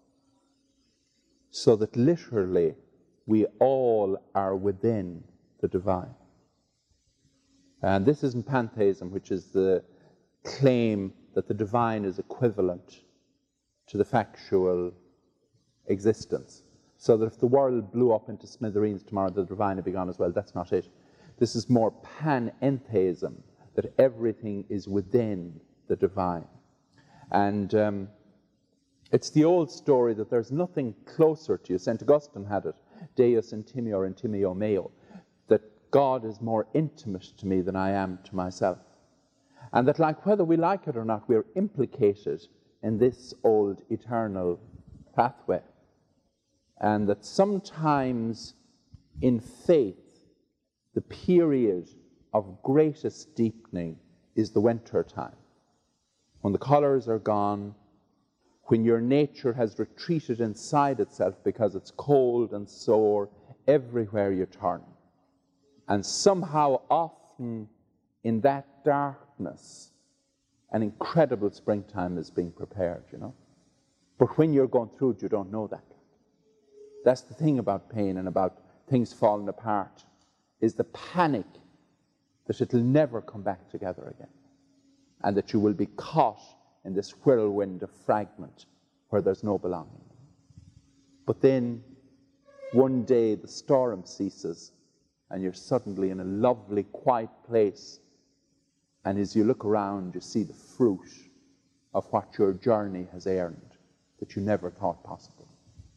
So that literally we all are within the divine. And this isn't pantheism, which is the claim that the divine is equivalent to the factual existence. So that if the world blew up into smithereens tomorrow, the divine would be gone as well. That's not it. This is more panentheism, that everything is within the divine. And it's the old story that there's nothing closer to you. St. Augustine had it, Deus intimior intimio meo, that God is more intimate to me than I am to myself. And that, like, whether we like it or not, we're implicated in this old eternal pathway. And that sometimes in faith, the period of greatest deepening is the winter time, when the colours are gone, when your nature has retreated inside itself because it's cold and sore everywhere you turn. And somehow often in that darkness, an incredible springtime is being prepared, you know. But when you're going through it, you don't know that. That's the thing about pain and about things falling apart, is the panic that it'll never come back together again, and that you will be caught in this whirlwind of fragment where there's no belonging. But then one day the storm ceases and you're suddenly in a lovely, quiet place, and as you look around, you see the fruit of what your journey has earned that you never thought possible.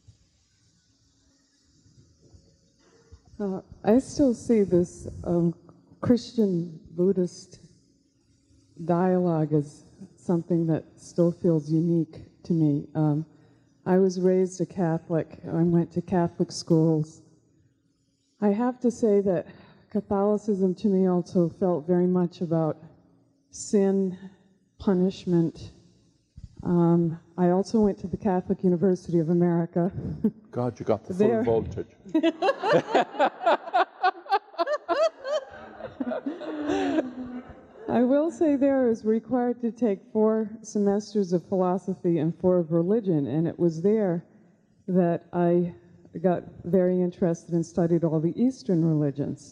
I still see this Christian-Buddhist dialogue as something that still feels unique to me. I was raised a Catholic. I went to Catholic schools. I have to say that Catholicism to me also felt very much about sin, punishment. I also went to the Catholic University of America. God, you got the full voltage. I will say there I was required to take 4 semesters of philosophy and 4 of religion, and it was there that I got very interested and studied all the Eastern religions.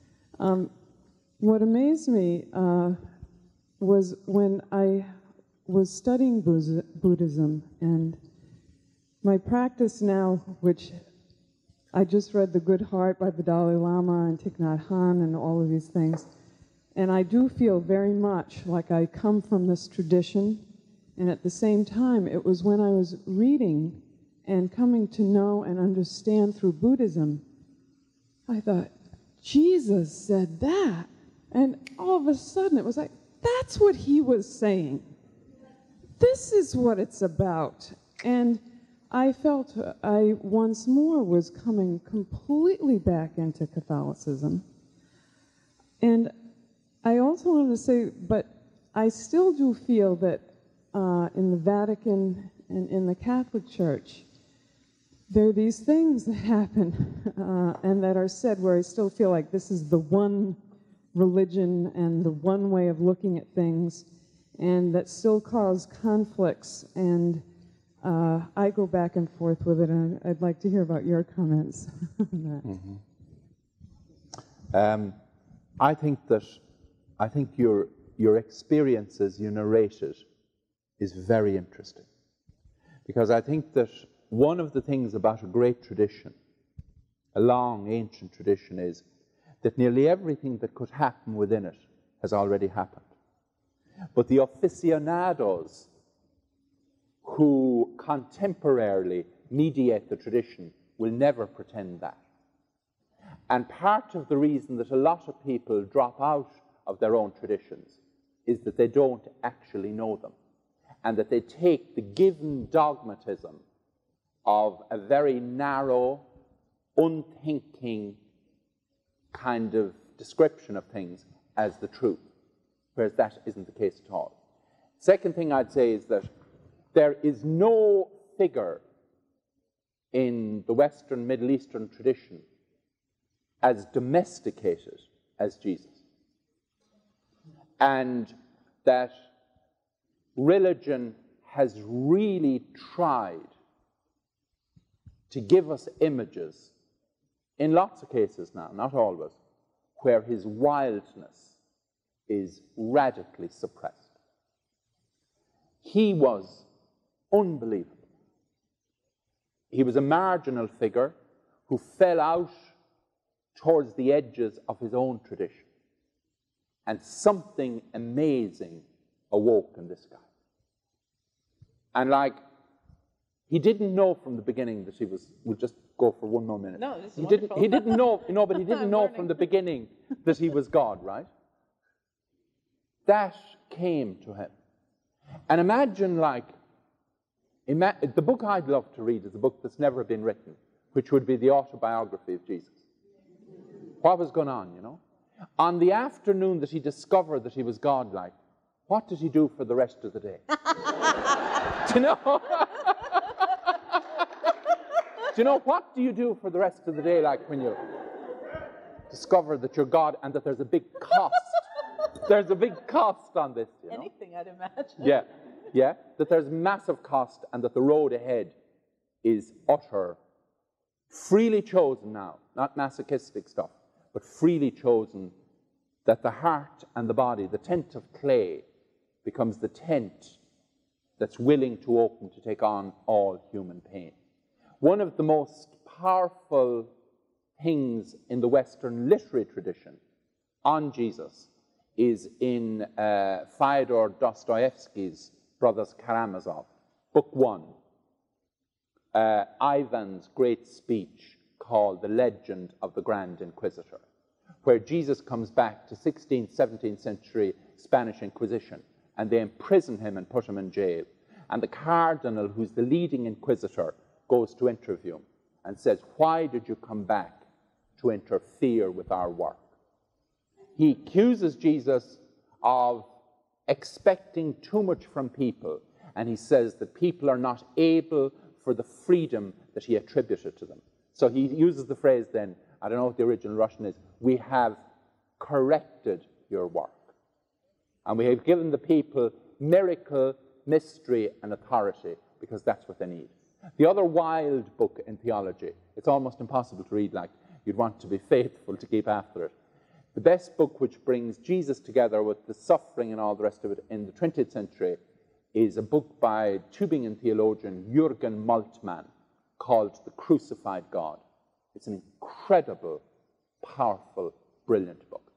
What amazed me was when I was studying Buddhism, and my practice now, which I just read The Good Heart by the Dalai Lama and Thich Nhat Hanh and all of these things, and I do feel very much like I come from this tradition, and at the same time, it was when I was reading and coming to know and understand through Buddhism, I thought, Jesus said that. And all of a sudden, it was like, that's what he was saying. This is what it's about. And I felt I once more was coming completely back into Catholicism. And I also wanted to say, but I still do feel that in the Vatican and in the Catholic Church, there are these things that happen and that are said where I still feel like this is the one religion and the one way of looking at things, and that still cause conflicts. And I go back and forth with it, and I'd like to hear about your comments on that. Mm-hmm. I think your experiences you narrated is very interesting, because I think that one of the things about a great tradition, a long ancient tradition, is that nearly everything that could happen within it has already happened. But the aficionados who contemporarily mediate the tradition will never pretend that. And part of the reason that a lot of people drop out of their own traditions is that they don't actually know them, and that they take the given dogmatism of a very narrow, unthinking kind of description of things as the truth, whereas that isn't the case at all. Second thing I'd say is that there is no figure in the Western Middle Eastern tradition as domesticated as Jesus. And that religion has really tried to give us images, in lots of cases now, not always, where his wildness is radically suppressed. He was unbelievable. He was a marginal figure who fell out towards the edges of his own tradition. And something amazing awoke in this guy. And like, he didn't know from the beginning that he was, we'll just go for one more minute. No, this is he didn't know, but he didn't know from the beginning that he was God, right? That came to him. And imagine like, the book I'd love to read is a book that's never been written, which would be the autobiography of Jesus. What was going on, you know? On the afternoon that he discovered that he was God-like, what did he do for the rest of the day? Do you know? Do you know, what do you do for the rest of the day, like when you discover that you're God and that there's a big cost? There's a big cost on this, you know? Anything, I'd imagine. Yeah, that there's massive cost and that the road ahead is utter, freely chosen now, not masochistic stuff, but freely chosen, that the heart and the body, the tent of clay, becomes the tent that's willing to open to take on all human pain. One of the most powerful things in the Western literary tradition on Jesus is in Fyodor Dostoevsky's Brothers Karamazov, Book 1, Ivan's great speech called The Legend of the Grand Inquisitor, where Jesus comes back to 16th, 17th century Spanish Inquisition, and they imprison him and put him in jail. And the cardinal, who's the leading inquisitor, goes to interview him and says, "Why did you come back to interfere with our work?" He accuses Jesus of expecting too much from people, and he says that people are not able for the freedom that he attributed to them. So he uses the phrase then, I don't know what the original Russian is, "We have corrected your work. And we have given the people miracle, mystery, and authority, because that's what they need." The other wild book in theology, it's almost impossible to read, like you'd want to be faithful to keep after it. The best book which brings Jesus together with the suffering and all the rest of it in the 20th century is a book by Tübingen theologian Jürgen Moltmann called The Crucified God. It's an incredible, powerful, brilliant book.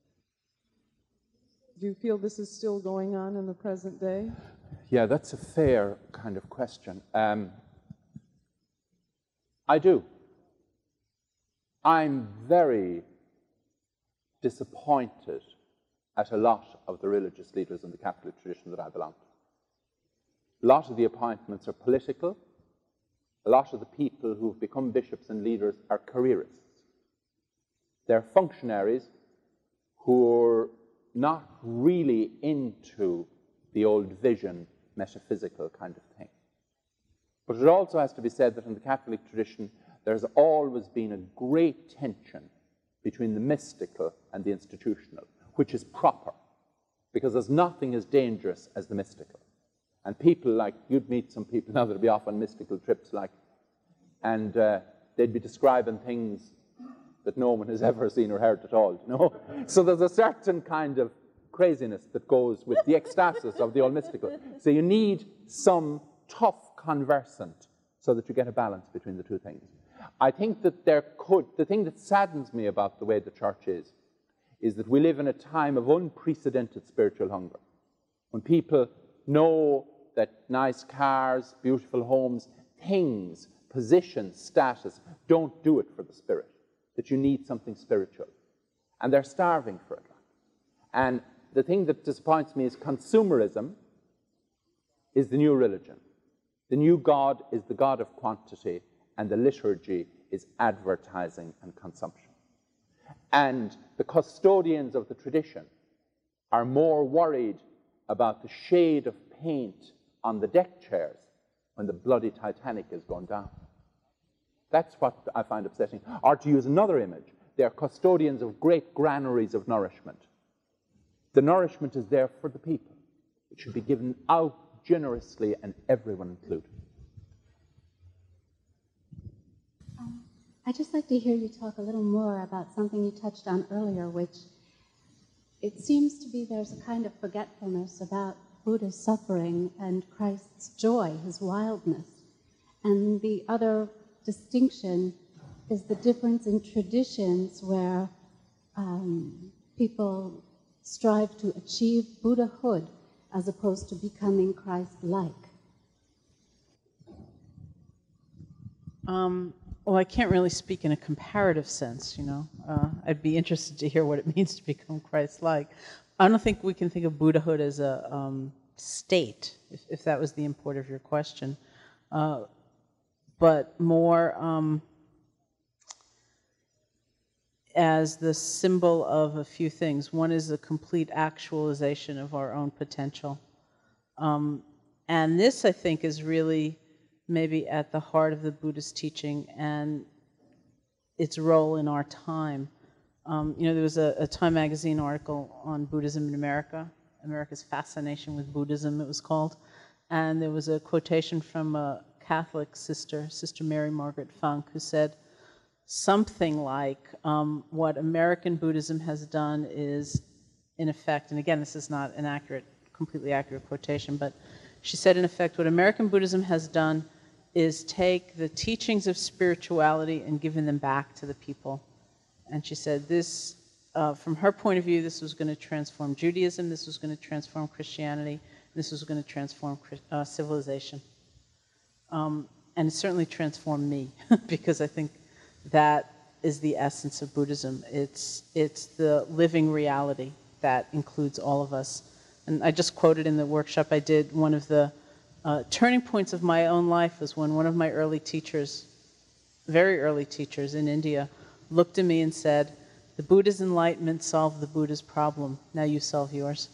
Do you feel this is still going on in the present day? Yeah, that's a fair kind of question. I do. I'm very disappointed at a lot of the religious leaders in the Catholic tradition that I belong to. A lot of the appointments are political. A lot of the people who've become bishops and leaders are careerists. They're functionaries who are not really into the old vision, metaphysical kind of thing. But it also has to be said that in the Catholic tradition, there's always been a great tension between the mystical and the institutional, which is proper, because there's nothing as dangerous as the mystical. And people like, you'd meet some people now that'd be off on mystical trips, like, and they'd be describing things that no one has ever seen or heard at all, you know? So there's a certain kind of craziness that goes with the ecstasis of the old mystical. So you need some tough conversant so that you get a balance between the two things. I think that the thing that saddens me about the way the church is that we live in a time of unprecedented spiritual hunger. When people know that nice cars, beautiful homes, things, position, status don't do it for the spirit, that you need something spiritual. And they're starving for it. And the thing that disappoints me is consumerism is the new religion. The new God is the God of quantity, and the liturgy is advertising and consumption. And the custodians of the tradition are more worried about the shade of paint on the deck chairs when the bloody Titanic is going down. That's what I find upsetting. Or to use another image, they are custodians of great granaries of nourishment. The nourishment is there for the people. It should be given out generously and everyone included. I'd just like to hear you talk a little more about something you touched on earlier, which it seems to be there's a kind of forgetfulness about Buddha's suffering and Christ's joy, his wildness. And the other distinction is the difference in traditions where people strive to achieve Buddhahood as opposed to becoming Christ-like? Well, I can't really speak in a comparative sense, I'd be interested to hear what it means to become Christ-like. I don't think we can think of Buddhahood as a state, if that was the import of your question, but more as the symbol of a few things. One is the complete actualization of our own potential. And this, I think, is really maybe at the heart of the Buddhist teaching and its role in our time. There was a Time magazine article on Buddhism in America, America's Fascination with Buddhism, it was called. And there was a quotation from a Catholic sister, Sister Mary Margaret Funk, who said something like, what American Buddhism has done is, in effect, and again, this is not an completely accurate quotation, but she said, in effect, what American Buddhism has done is take the teachings of spirituality and given them back to the people. And she said this, from her point of view, this was going to transform Judaism, this was going to transform Christianity, this was going to transform civilization. And it certainly transformed me, because I think that is the essence of Buddhism. It's the living reality that includes all of us. And I just quoted in the workshop I did, one of the turning points of my own life was when one of my early teachers, very early teachers in India, looked at me and said, "The Buddha's enlightenment solved the Buddha's problem. Now you solve yours."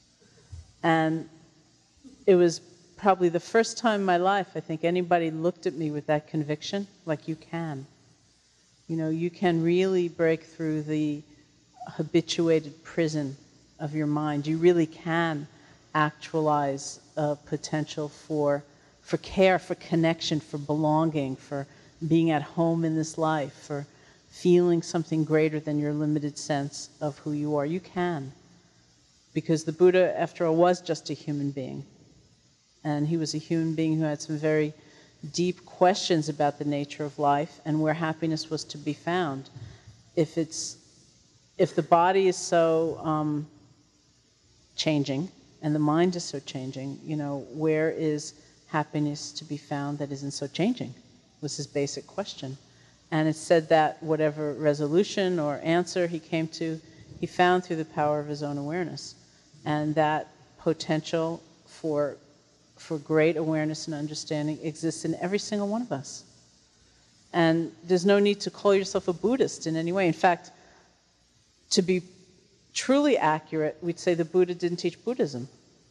And it was probably the first time in my life, I think, anybody looked at me with that conviction, like, you can. You can really break through the habituated prison of your mind. You really can actualize a potential for care, for connection, for belonging, for being at home in this life, for feeling something greater than your limited sense of who you are. You can. Because the Buddha, after all, was just a human being. And he was a human being who had some very deep questions about the nature of life and where happiness was to be found. If the body is so changing and the mind is so changing, where is happiness to be found that isn't so changing? Was his basic question. And it said that whatever resolution or answer he came to, he found through the power of his own awareness. And that potential for great awareness and understanding exists in every single one of us. And there's no need to call yourself a Buddhist in any way. In fact, to be truly accurate, we'd say the Buddha didn't teach Buddhism.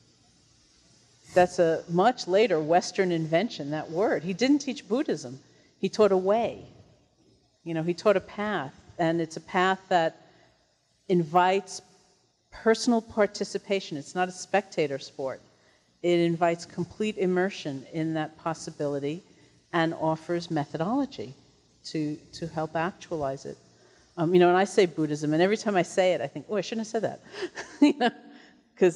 That's a much later Western invention, that word. He didn't teach Buddhism. He taught a way. He taught a path. And it's a path that invites personal participation. It's not a spectator sport. It invites complete immersion in that possibility and offers methodology to help actualize it. And I say Buddhism, and every time I say it, I think, oh, I shouldn't have said that, because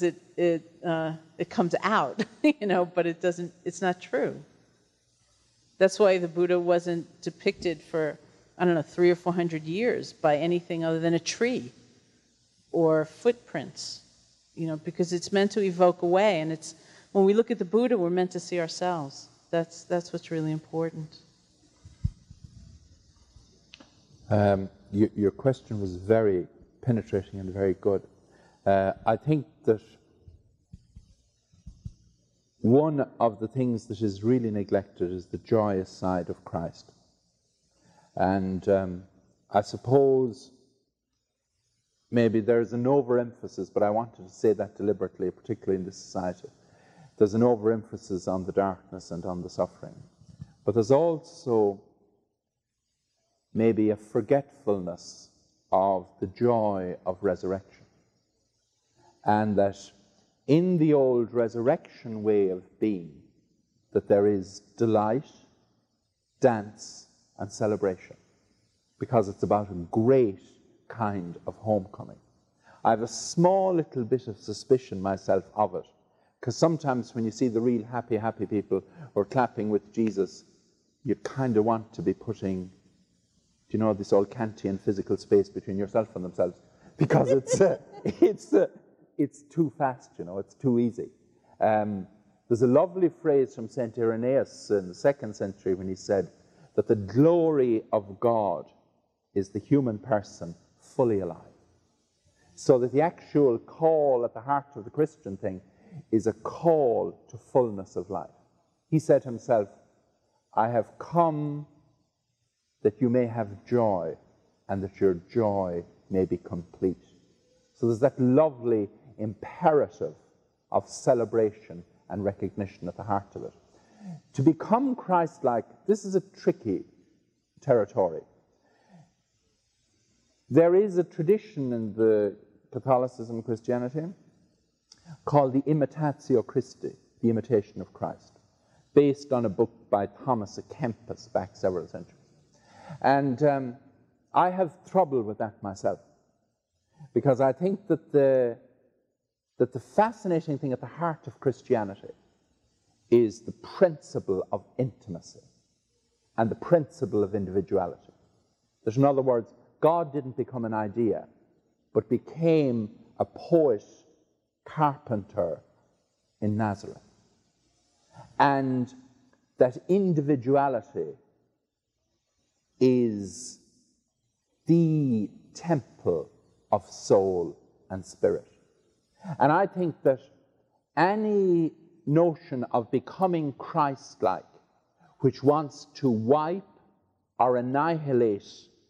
it comes out, but it doesn't. It's not true. That's why the Buddha wasn't depicted for 300 or 400 years by anything other than a tree or footprints, because it's meant to evoke a way, and it's. When we look at the Buddha, we're meant to see ourselves. That's what's really important. Your question was very penetrating and very good. I think that one of the things that is really neglected is the joyous side of Christ. And I suppose maybe there's an overemphasis, but I wanted to say that deliberately, particularly in this society. There's an overemphasis on the darkness and on the suffering. But there's also maybe a forgetfulness of the joy of resurrection. And that in the old resurrection way of being, that there is delight, dance, and celebration, because it's about a great kind of homecoming. I have a small little bit of suspicion myself of it, because sometimes when you see the real happy people or clapping with Jesus, you kind of want to be putting, this old Kantian physical space between yourself and themselves, because it's too fast, it's too easy. There's a lovely phrase from St. Irenaeus in the 2nd century when he said that the glory of God is the human person fully alive. So that the actual call at the heart of the Christian thing is a call to fullness of life. He said himself, I have come that you may have joy and that your joy may be complete. So there's that lovely imperative of celebration and recognition at the heart of it. To become Christ-like, this is a tricky territory. There is a tradition in the Catholicism and Christianity called the Imitatio Christi, the imitation of Christ, based on a book by Thomas à Kempis back several centuries. And I have trouble with that myself, because I think that the fascinating thing at the heart of Christianity is the principle of intimacy and the principle of individuality. That, in other words, God didn't become an idea, but became a poet, carpenter in Nazareth. And that individuality is the temple of soul and spirit. And I think that any notion of becoming Christ-like, which wants to wipe or annihilate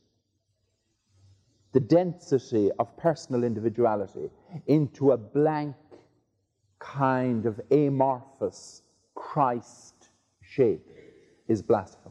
the density of personal individuality into a blank kind of amorphous Christ shape, is blasphemous.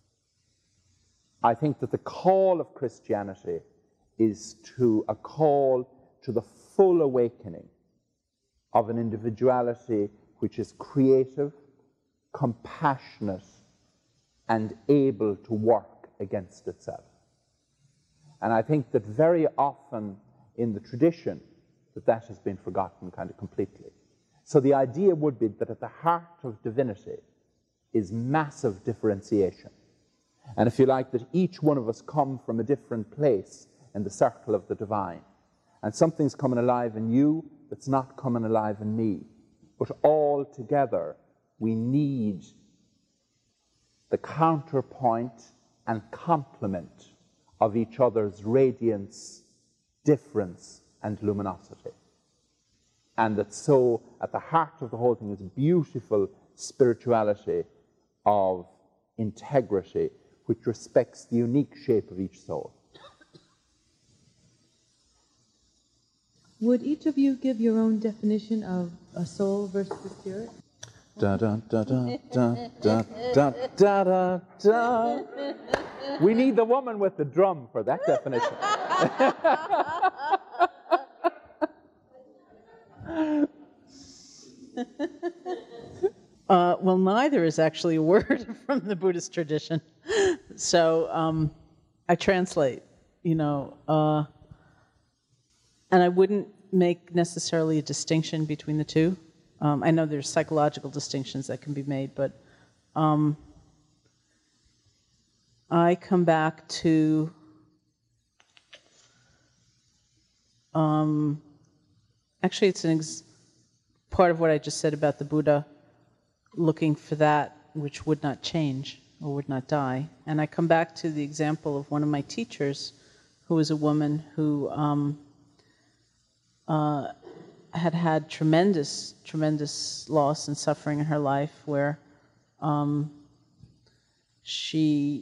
I think that the call of Christianity is to a call to the full awakening of an individuality which is creative, compassionate, and able to work against itself. And I think that very often in the tradition that has been forgotten kind of completely. So the idea would be that at the heart of divinity is massive differentiation. And if you like, that each one of us come from a different place in the circle of the divine. And something's coming alive in you that's not coming alive in me. But all together, we need the counterpoint and complement of each other's radiance, difference, and luminosity. And that so, at the heart of the whole thing is beautiful spirituality of integrity, which respects the unique shape of each soul. Would each of you give your own definition of a soul versus a spirit? Da da da da da da da da da da. We need the woman with the drum for that definition. Well, neither is actually a word from the Buddhist tradition. So I translate, and I wouldn't make necessarily a distinction between the two. I know there's psychological distinctions that can be made, but I come back to actually it's part of what I just said about the Buddha looking for that which would not change or would not die. And I come back to the example of one of my teachers, who was a woman who had tremendous loss and suffering in her life, where she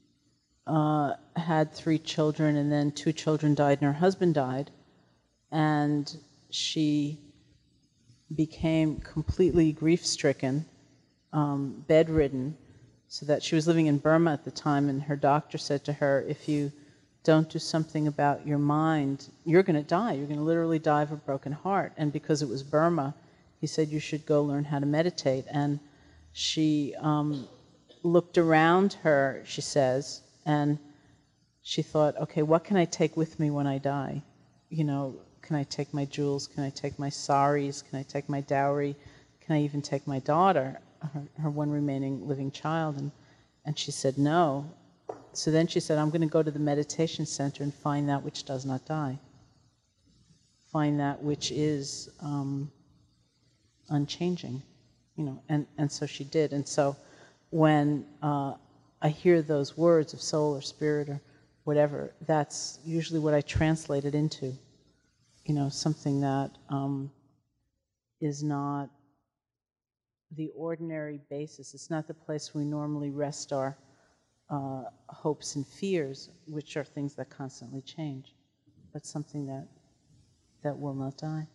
had 3 children, and then 2 children died and her husband died, and she became completely grief-stricken, bedridden, so that she was living in Burma at the time, and her doctor said to her, if you don't do something about your mind, you're going to die. You're going to literally die of a broken heart. And because it was Burma, he said you should go learn how to meditate. And she looked around her, she says, and she thought, okay, what can I take with me when I die? Can I take my jewels? Can I take my saris? Can I take my dowry? Can I even take my daughter, her one remaining living child? And she said no. So then she said, I'm going to go to the meditation center and find that which does not die. Find that which is unchanging, and so she did. And so when I hear those words of soul or spirit or whatever, that's usually what I translate it into, something that is not the ordinary basis. It's not the place we normally rest our hopes and fears, which are things that constantly change, but something that will not die.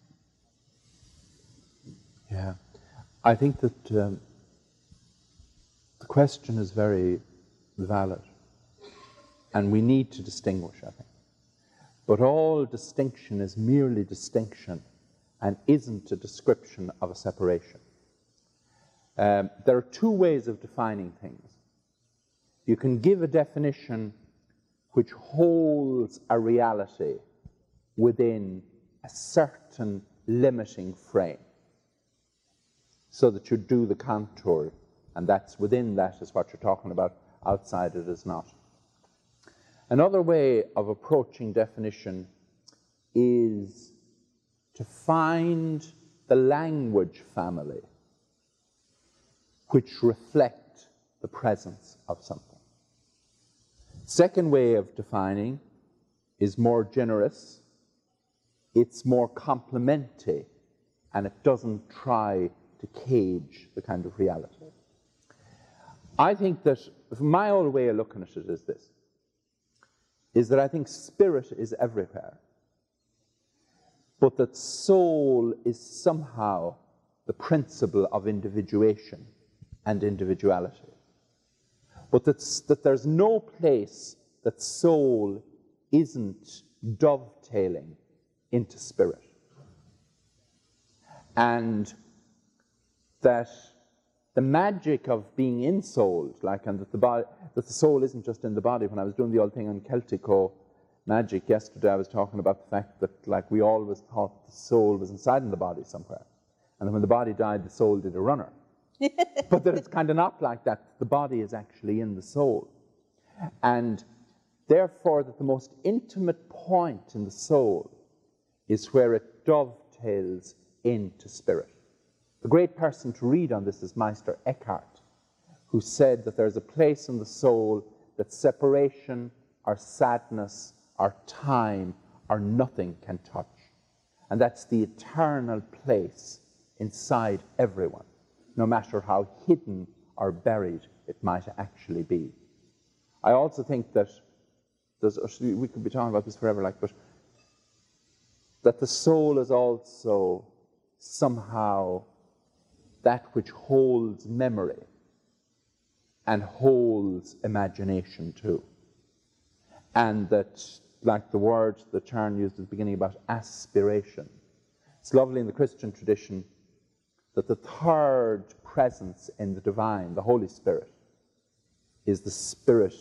Yeah, I think that the question is very valid, and we need to distinguish, I think. But all distinction is merely distinction and isn't a description of a separation. There are two ways of defining things. You can give a definition which holds a reality within a certain limiting frame, so that you do the contour, and that's within that is what you're talking about, outside it is not. Another way of approaching definition is to find the language family which reflect the presence of something. Second way of defining is more generous, it's more complementary, and it doesn't try to cage the kind of reality. I think that my old way of looking at it is this, is that I think spirit is everywhere, but that soul is somehow the principle of individuation and individuality. But that there's no place that soul isn't dovetailing into spirit. And that the magic of being ensouled, and that the soul isn't just in the body. When I was doing the old thing on Celtico magic yesterday, I was talking about the fact that we always thought the soul was inside in the body somewhere. And then when the body died, the soul did a runner. But that it's kind of not like that. The body is actually in the soul. And therefore, that the most intimate point in the soul is where it dovetails into spirit. The great person to read on this is Meister Eckhart, who said that there's a place in the soul that separation or sadness or time or nothing can touch. And that's the eternal place inside everyone, no matter how hidden or buried it might actually be. I also think that we could be talking about this forever, but that the soul is also somehow that which holds memory and holds imagination too. And that, like the term used at the beginning about aspiration, it's lovely in the Christian tradition that the third presence in the divine, the Holy Spirit, is the Spirit.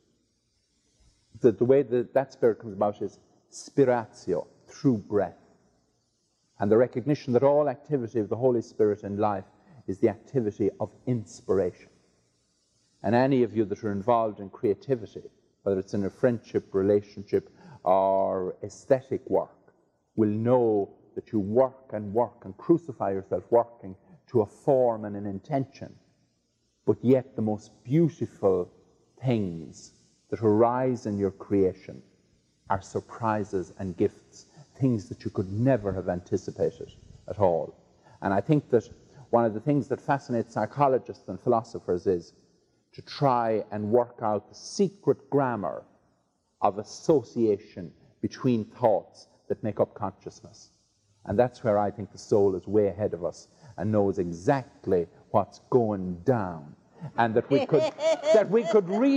The way that Spirit comes about is spiratio, through breath. And the recognition that all activity of the Holy Spirit in life is the activity of inspiration. And any of you that are involved in creativity, whether it's in a friendship, relationship, or aesthetic work, will know that you work and crucify yourself working to a form and an intention. But yet the most beautiful things that arise in your creation are surprises and gifts, things that you could never have anticipated at all. And I think that one of the things that fascinates psychologists and philosophers is to try and work out the secret grammar of association between thoughts that make up consciousness. And that's where I think the soul is way ahead of us and knows exactly what's going down. And that we could that we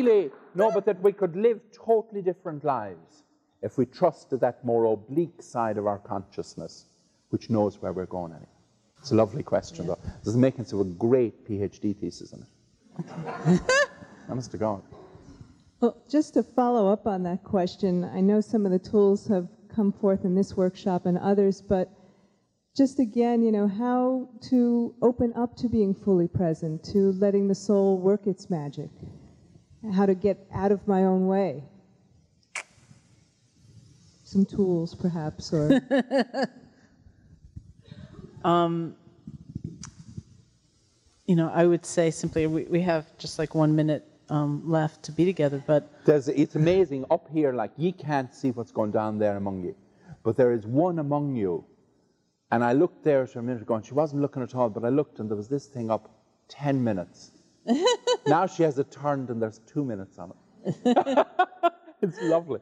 could live totally different lives if we trusted that more oblique side of our consciousness, which knows where we're going anyway. It's a lovely question, though. This is making a great PhD thesis in it. Honest to God. Well, just to follow up on that question, I know some of the tools have come forth in this workshop and others, but just again, how to open up to being fully present, to letting the soul work its magic, how to get out of my own way. Some tools, perhaps, or... I would say simply, we have just like 1 minute left to be together, but... It's amazing, up here, like, ye can't see what's going down there among you, but there is one among you. And I looked there a minute ago, and she wasn't looking at all, but I looked, and there was this thing up 10 minutes. Now she has it turned, and there's 2 minutes on it. It's lovely.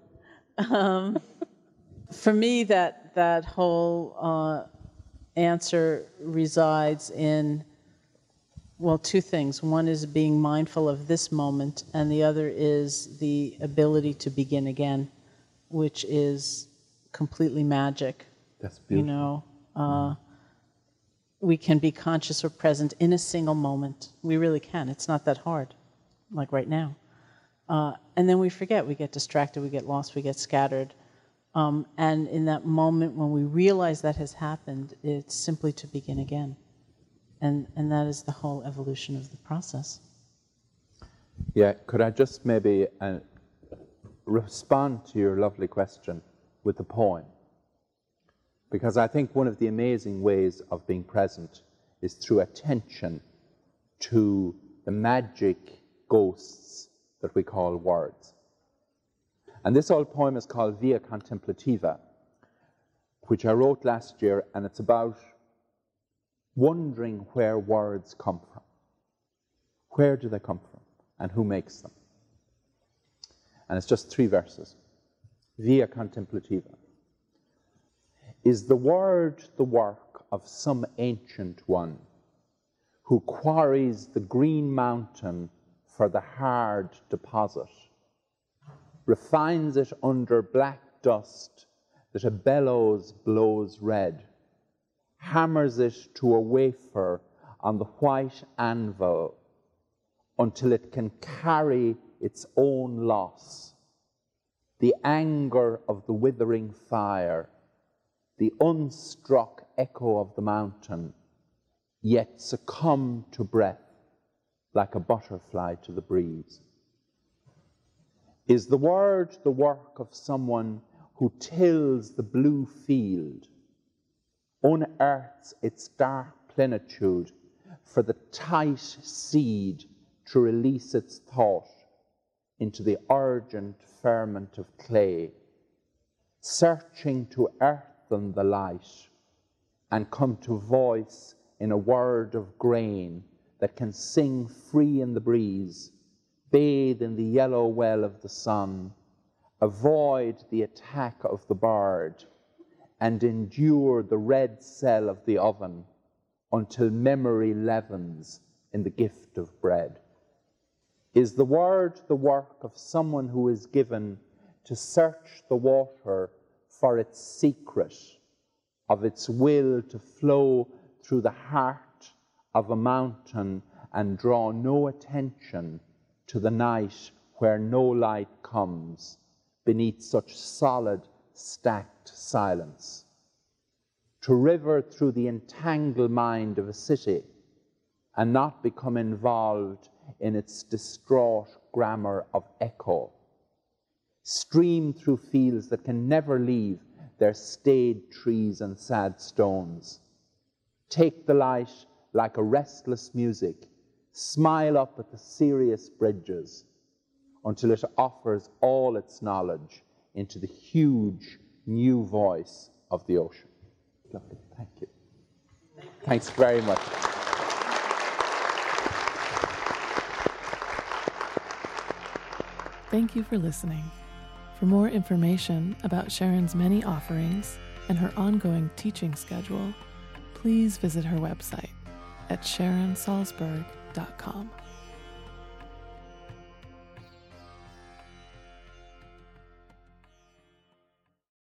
For me, that whole answer resides in, well, 2 things. One is being mindful of this moment, and the other is the ability to begin again, which is completely magic. That's beautiful. We can be conscious or present in a single moment. We really can. It's not that hard, like right now. And then we forget. We get distracted. We get lost. We get scattered. And in that moment when we realize that has happened, it's simply to begin again. And that is the whole evolution of the process. Yeah, could I just maybe respond to your lovely question with the poem? Because I think one of the amazing ways of being present is through attention to the magic ghosts that we call words. And this old poem is called Via Contemplativa, which I wrote last year, and it's about wondering where words come from. Where do they come from, and who makes them? And it's just 3 verses. Via Contemplativa. Is the word the work of some ancient one who quarries the green mountain for the hard deposit, refines it under black dust that a bellows blows red, hammers it to a wafer on the white anvil until it can carry its own loss, the anger of the withering fire, the unstruck echo of the mountain, yet succumb to breath like a butterfly to the breeze? Is the word the work of someone who tills the blue field, unearths its dark plenitude for the tight seed to release its thought into the urgent ferment of clay, searching to earthen the light and come to voice in a word of grain that can sing free in the breeze, bathe in the yellow well of the sun, avoid the attack of the bird, and endure the red cell of the oven until memory leavens in the gift of bread? Is the word the work of someone who is given to search the water for its secret, of its will to flow through the heart of a mountain and draw no attention to the night where no light comes beneath such solid, stacked silence? To river through the entangled mind of a city and not become involved in its distraught grammar of echo. Stream through fields that can never leave their staid trees and sad stones. Take the light like a restless music, smile up at the serious bridges until it offers all its knowledge into the huge new voice of the ocean. Lovely, thank you. Thanks very much. Thank you for listening. For more information about Sharon's many offerings and her ongoing teaching schedule, please visit her website at SharonSalzberg.com.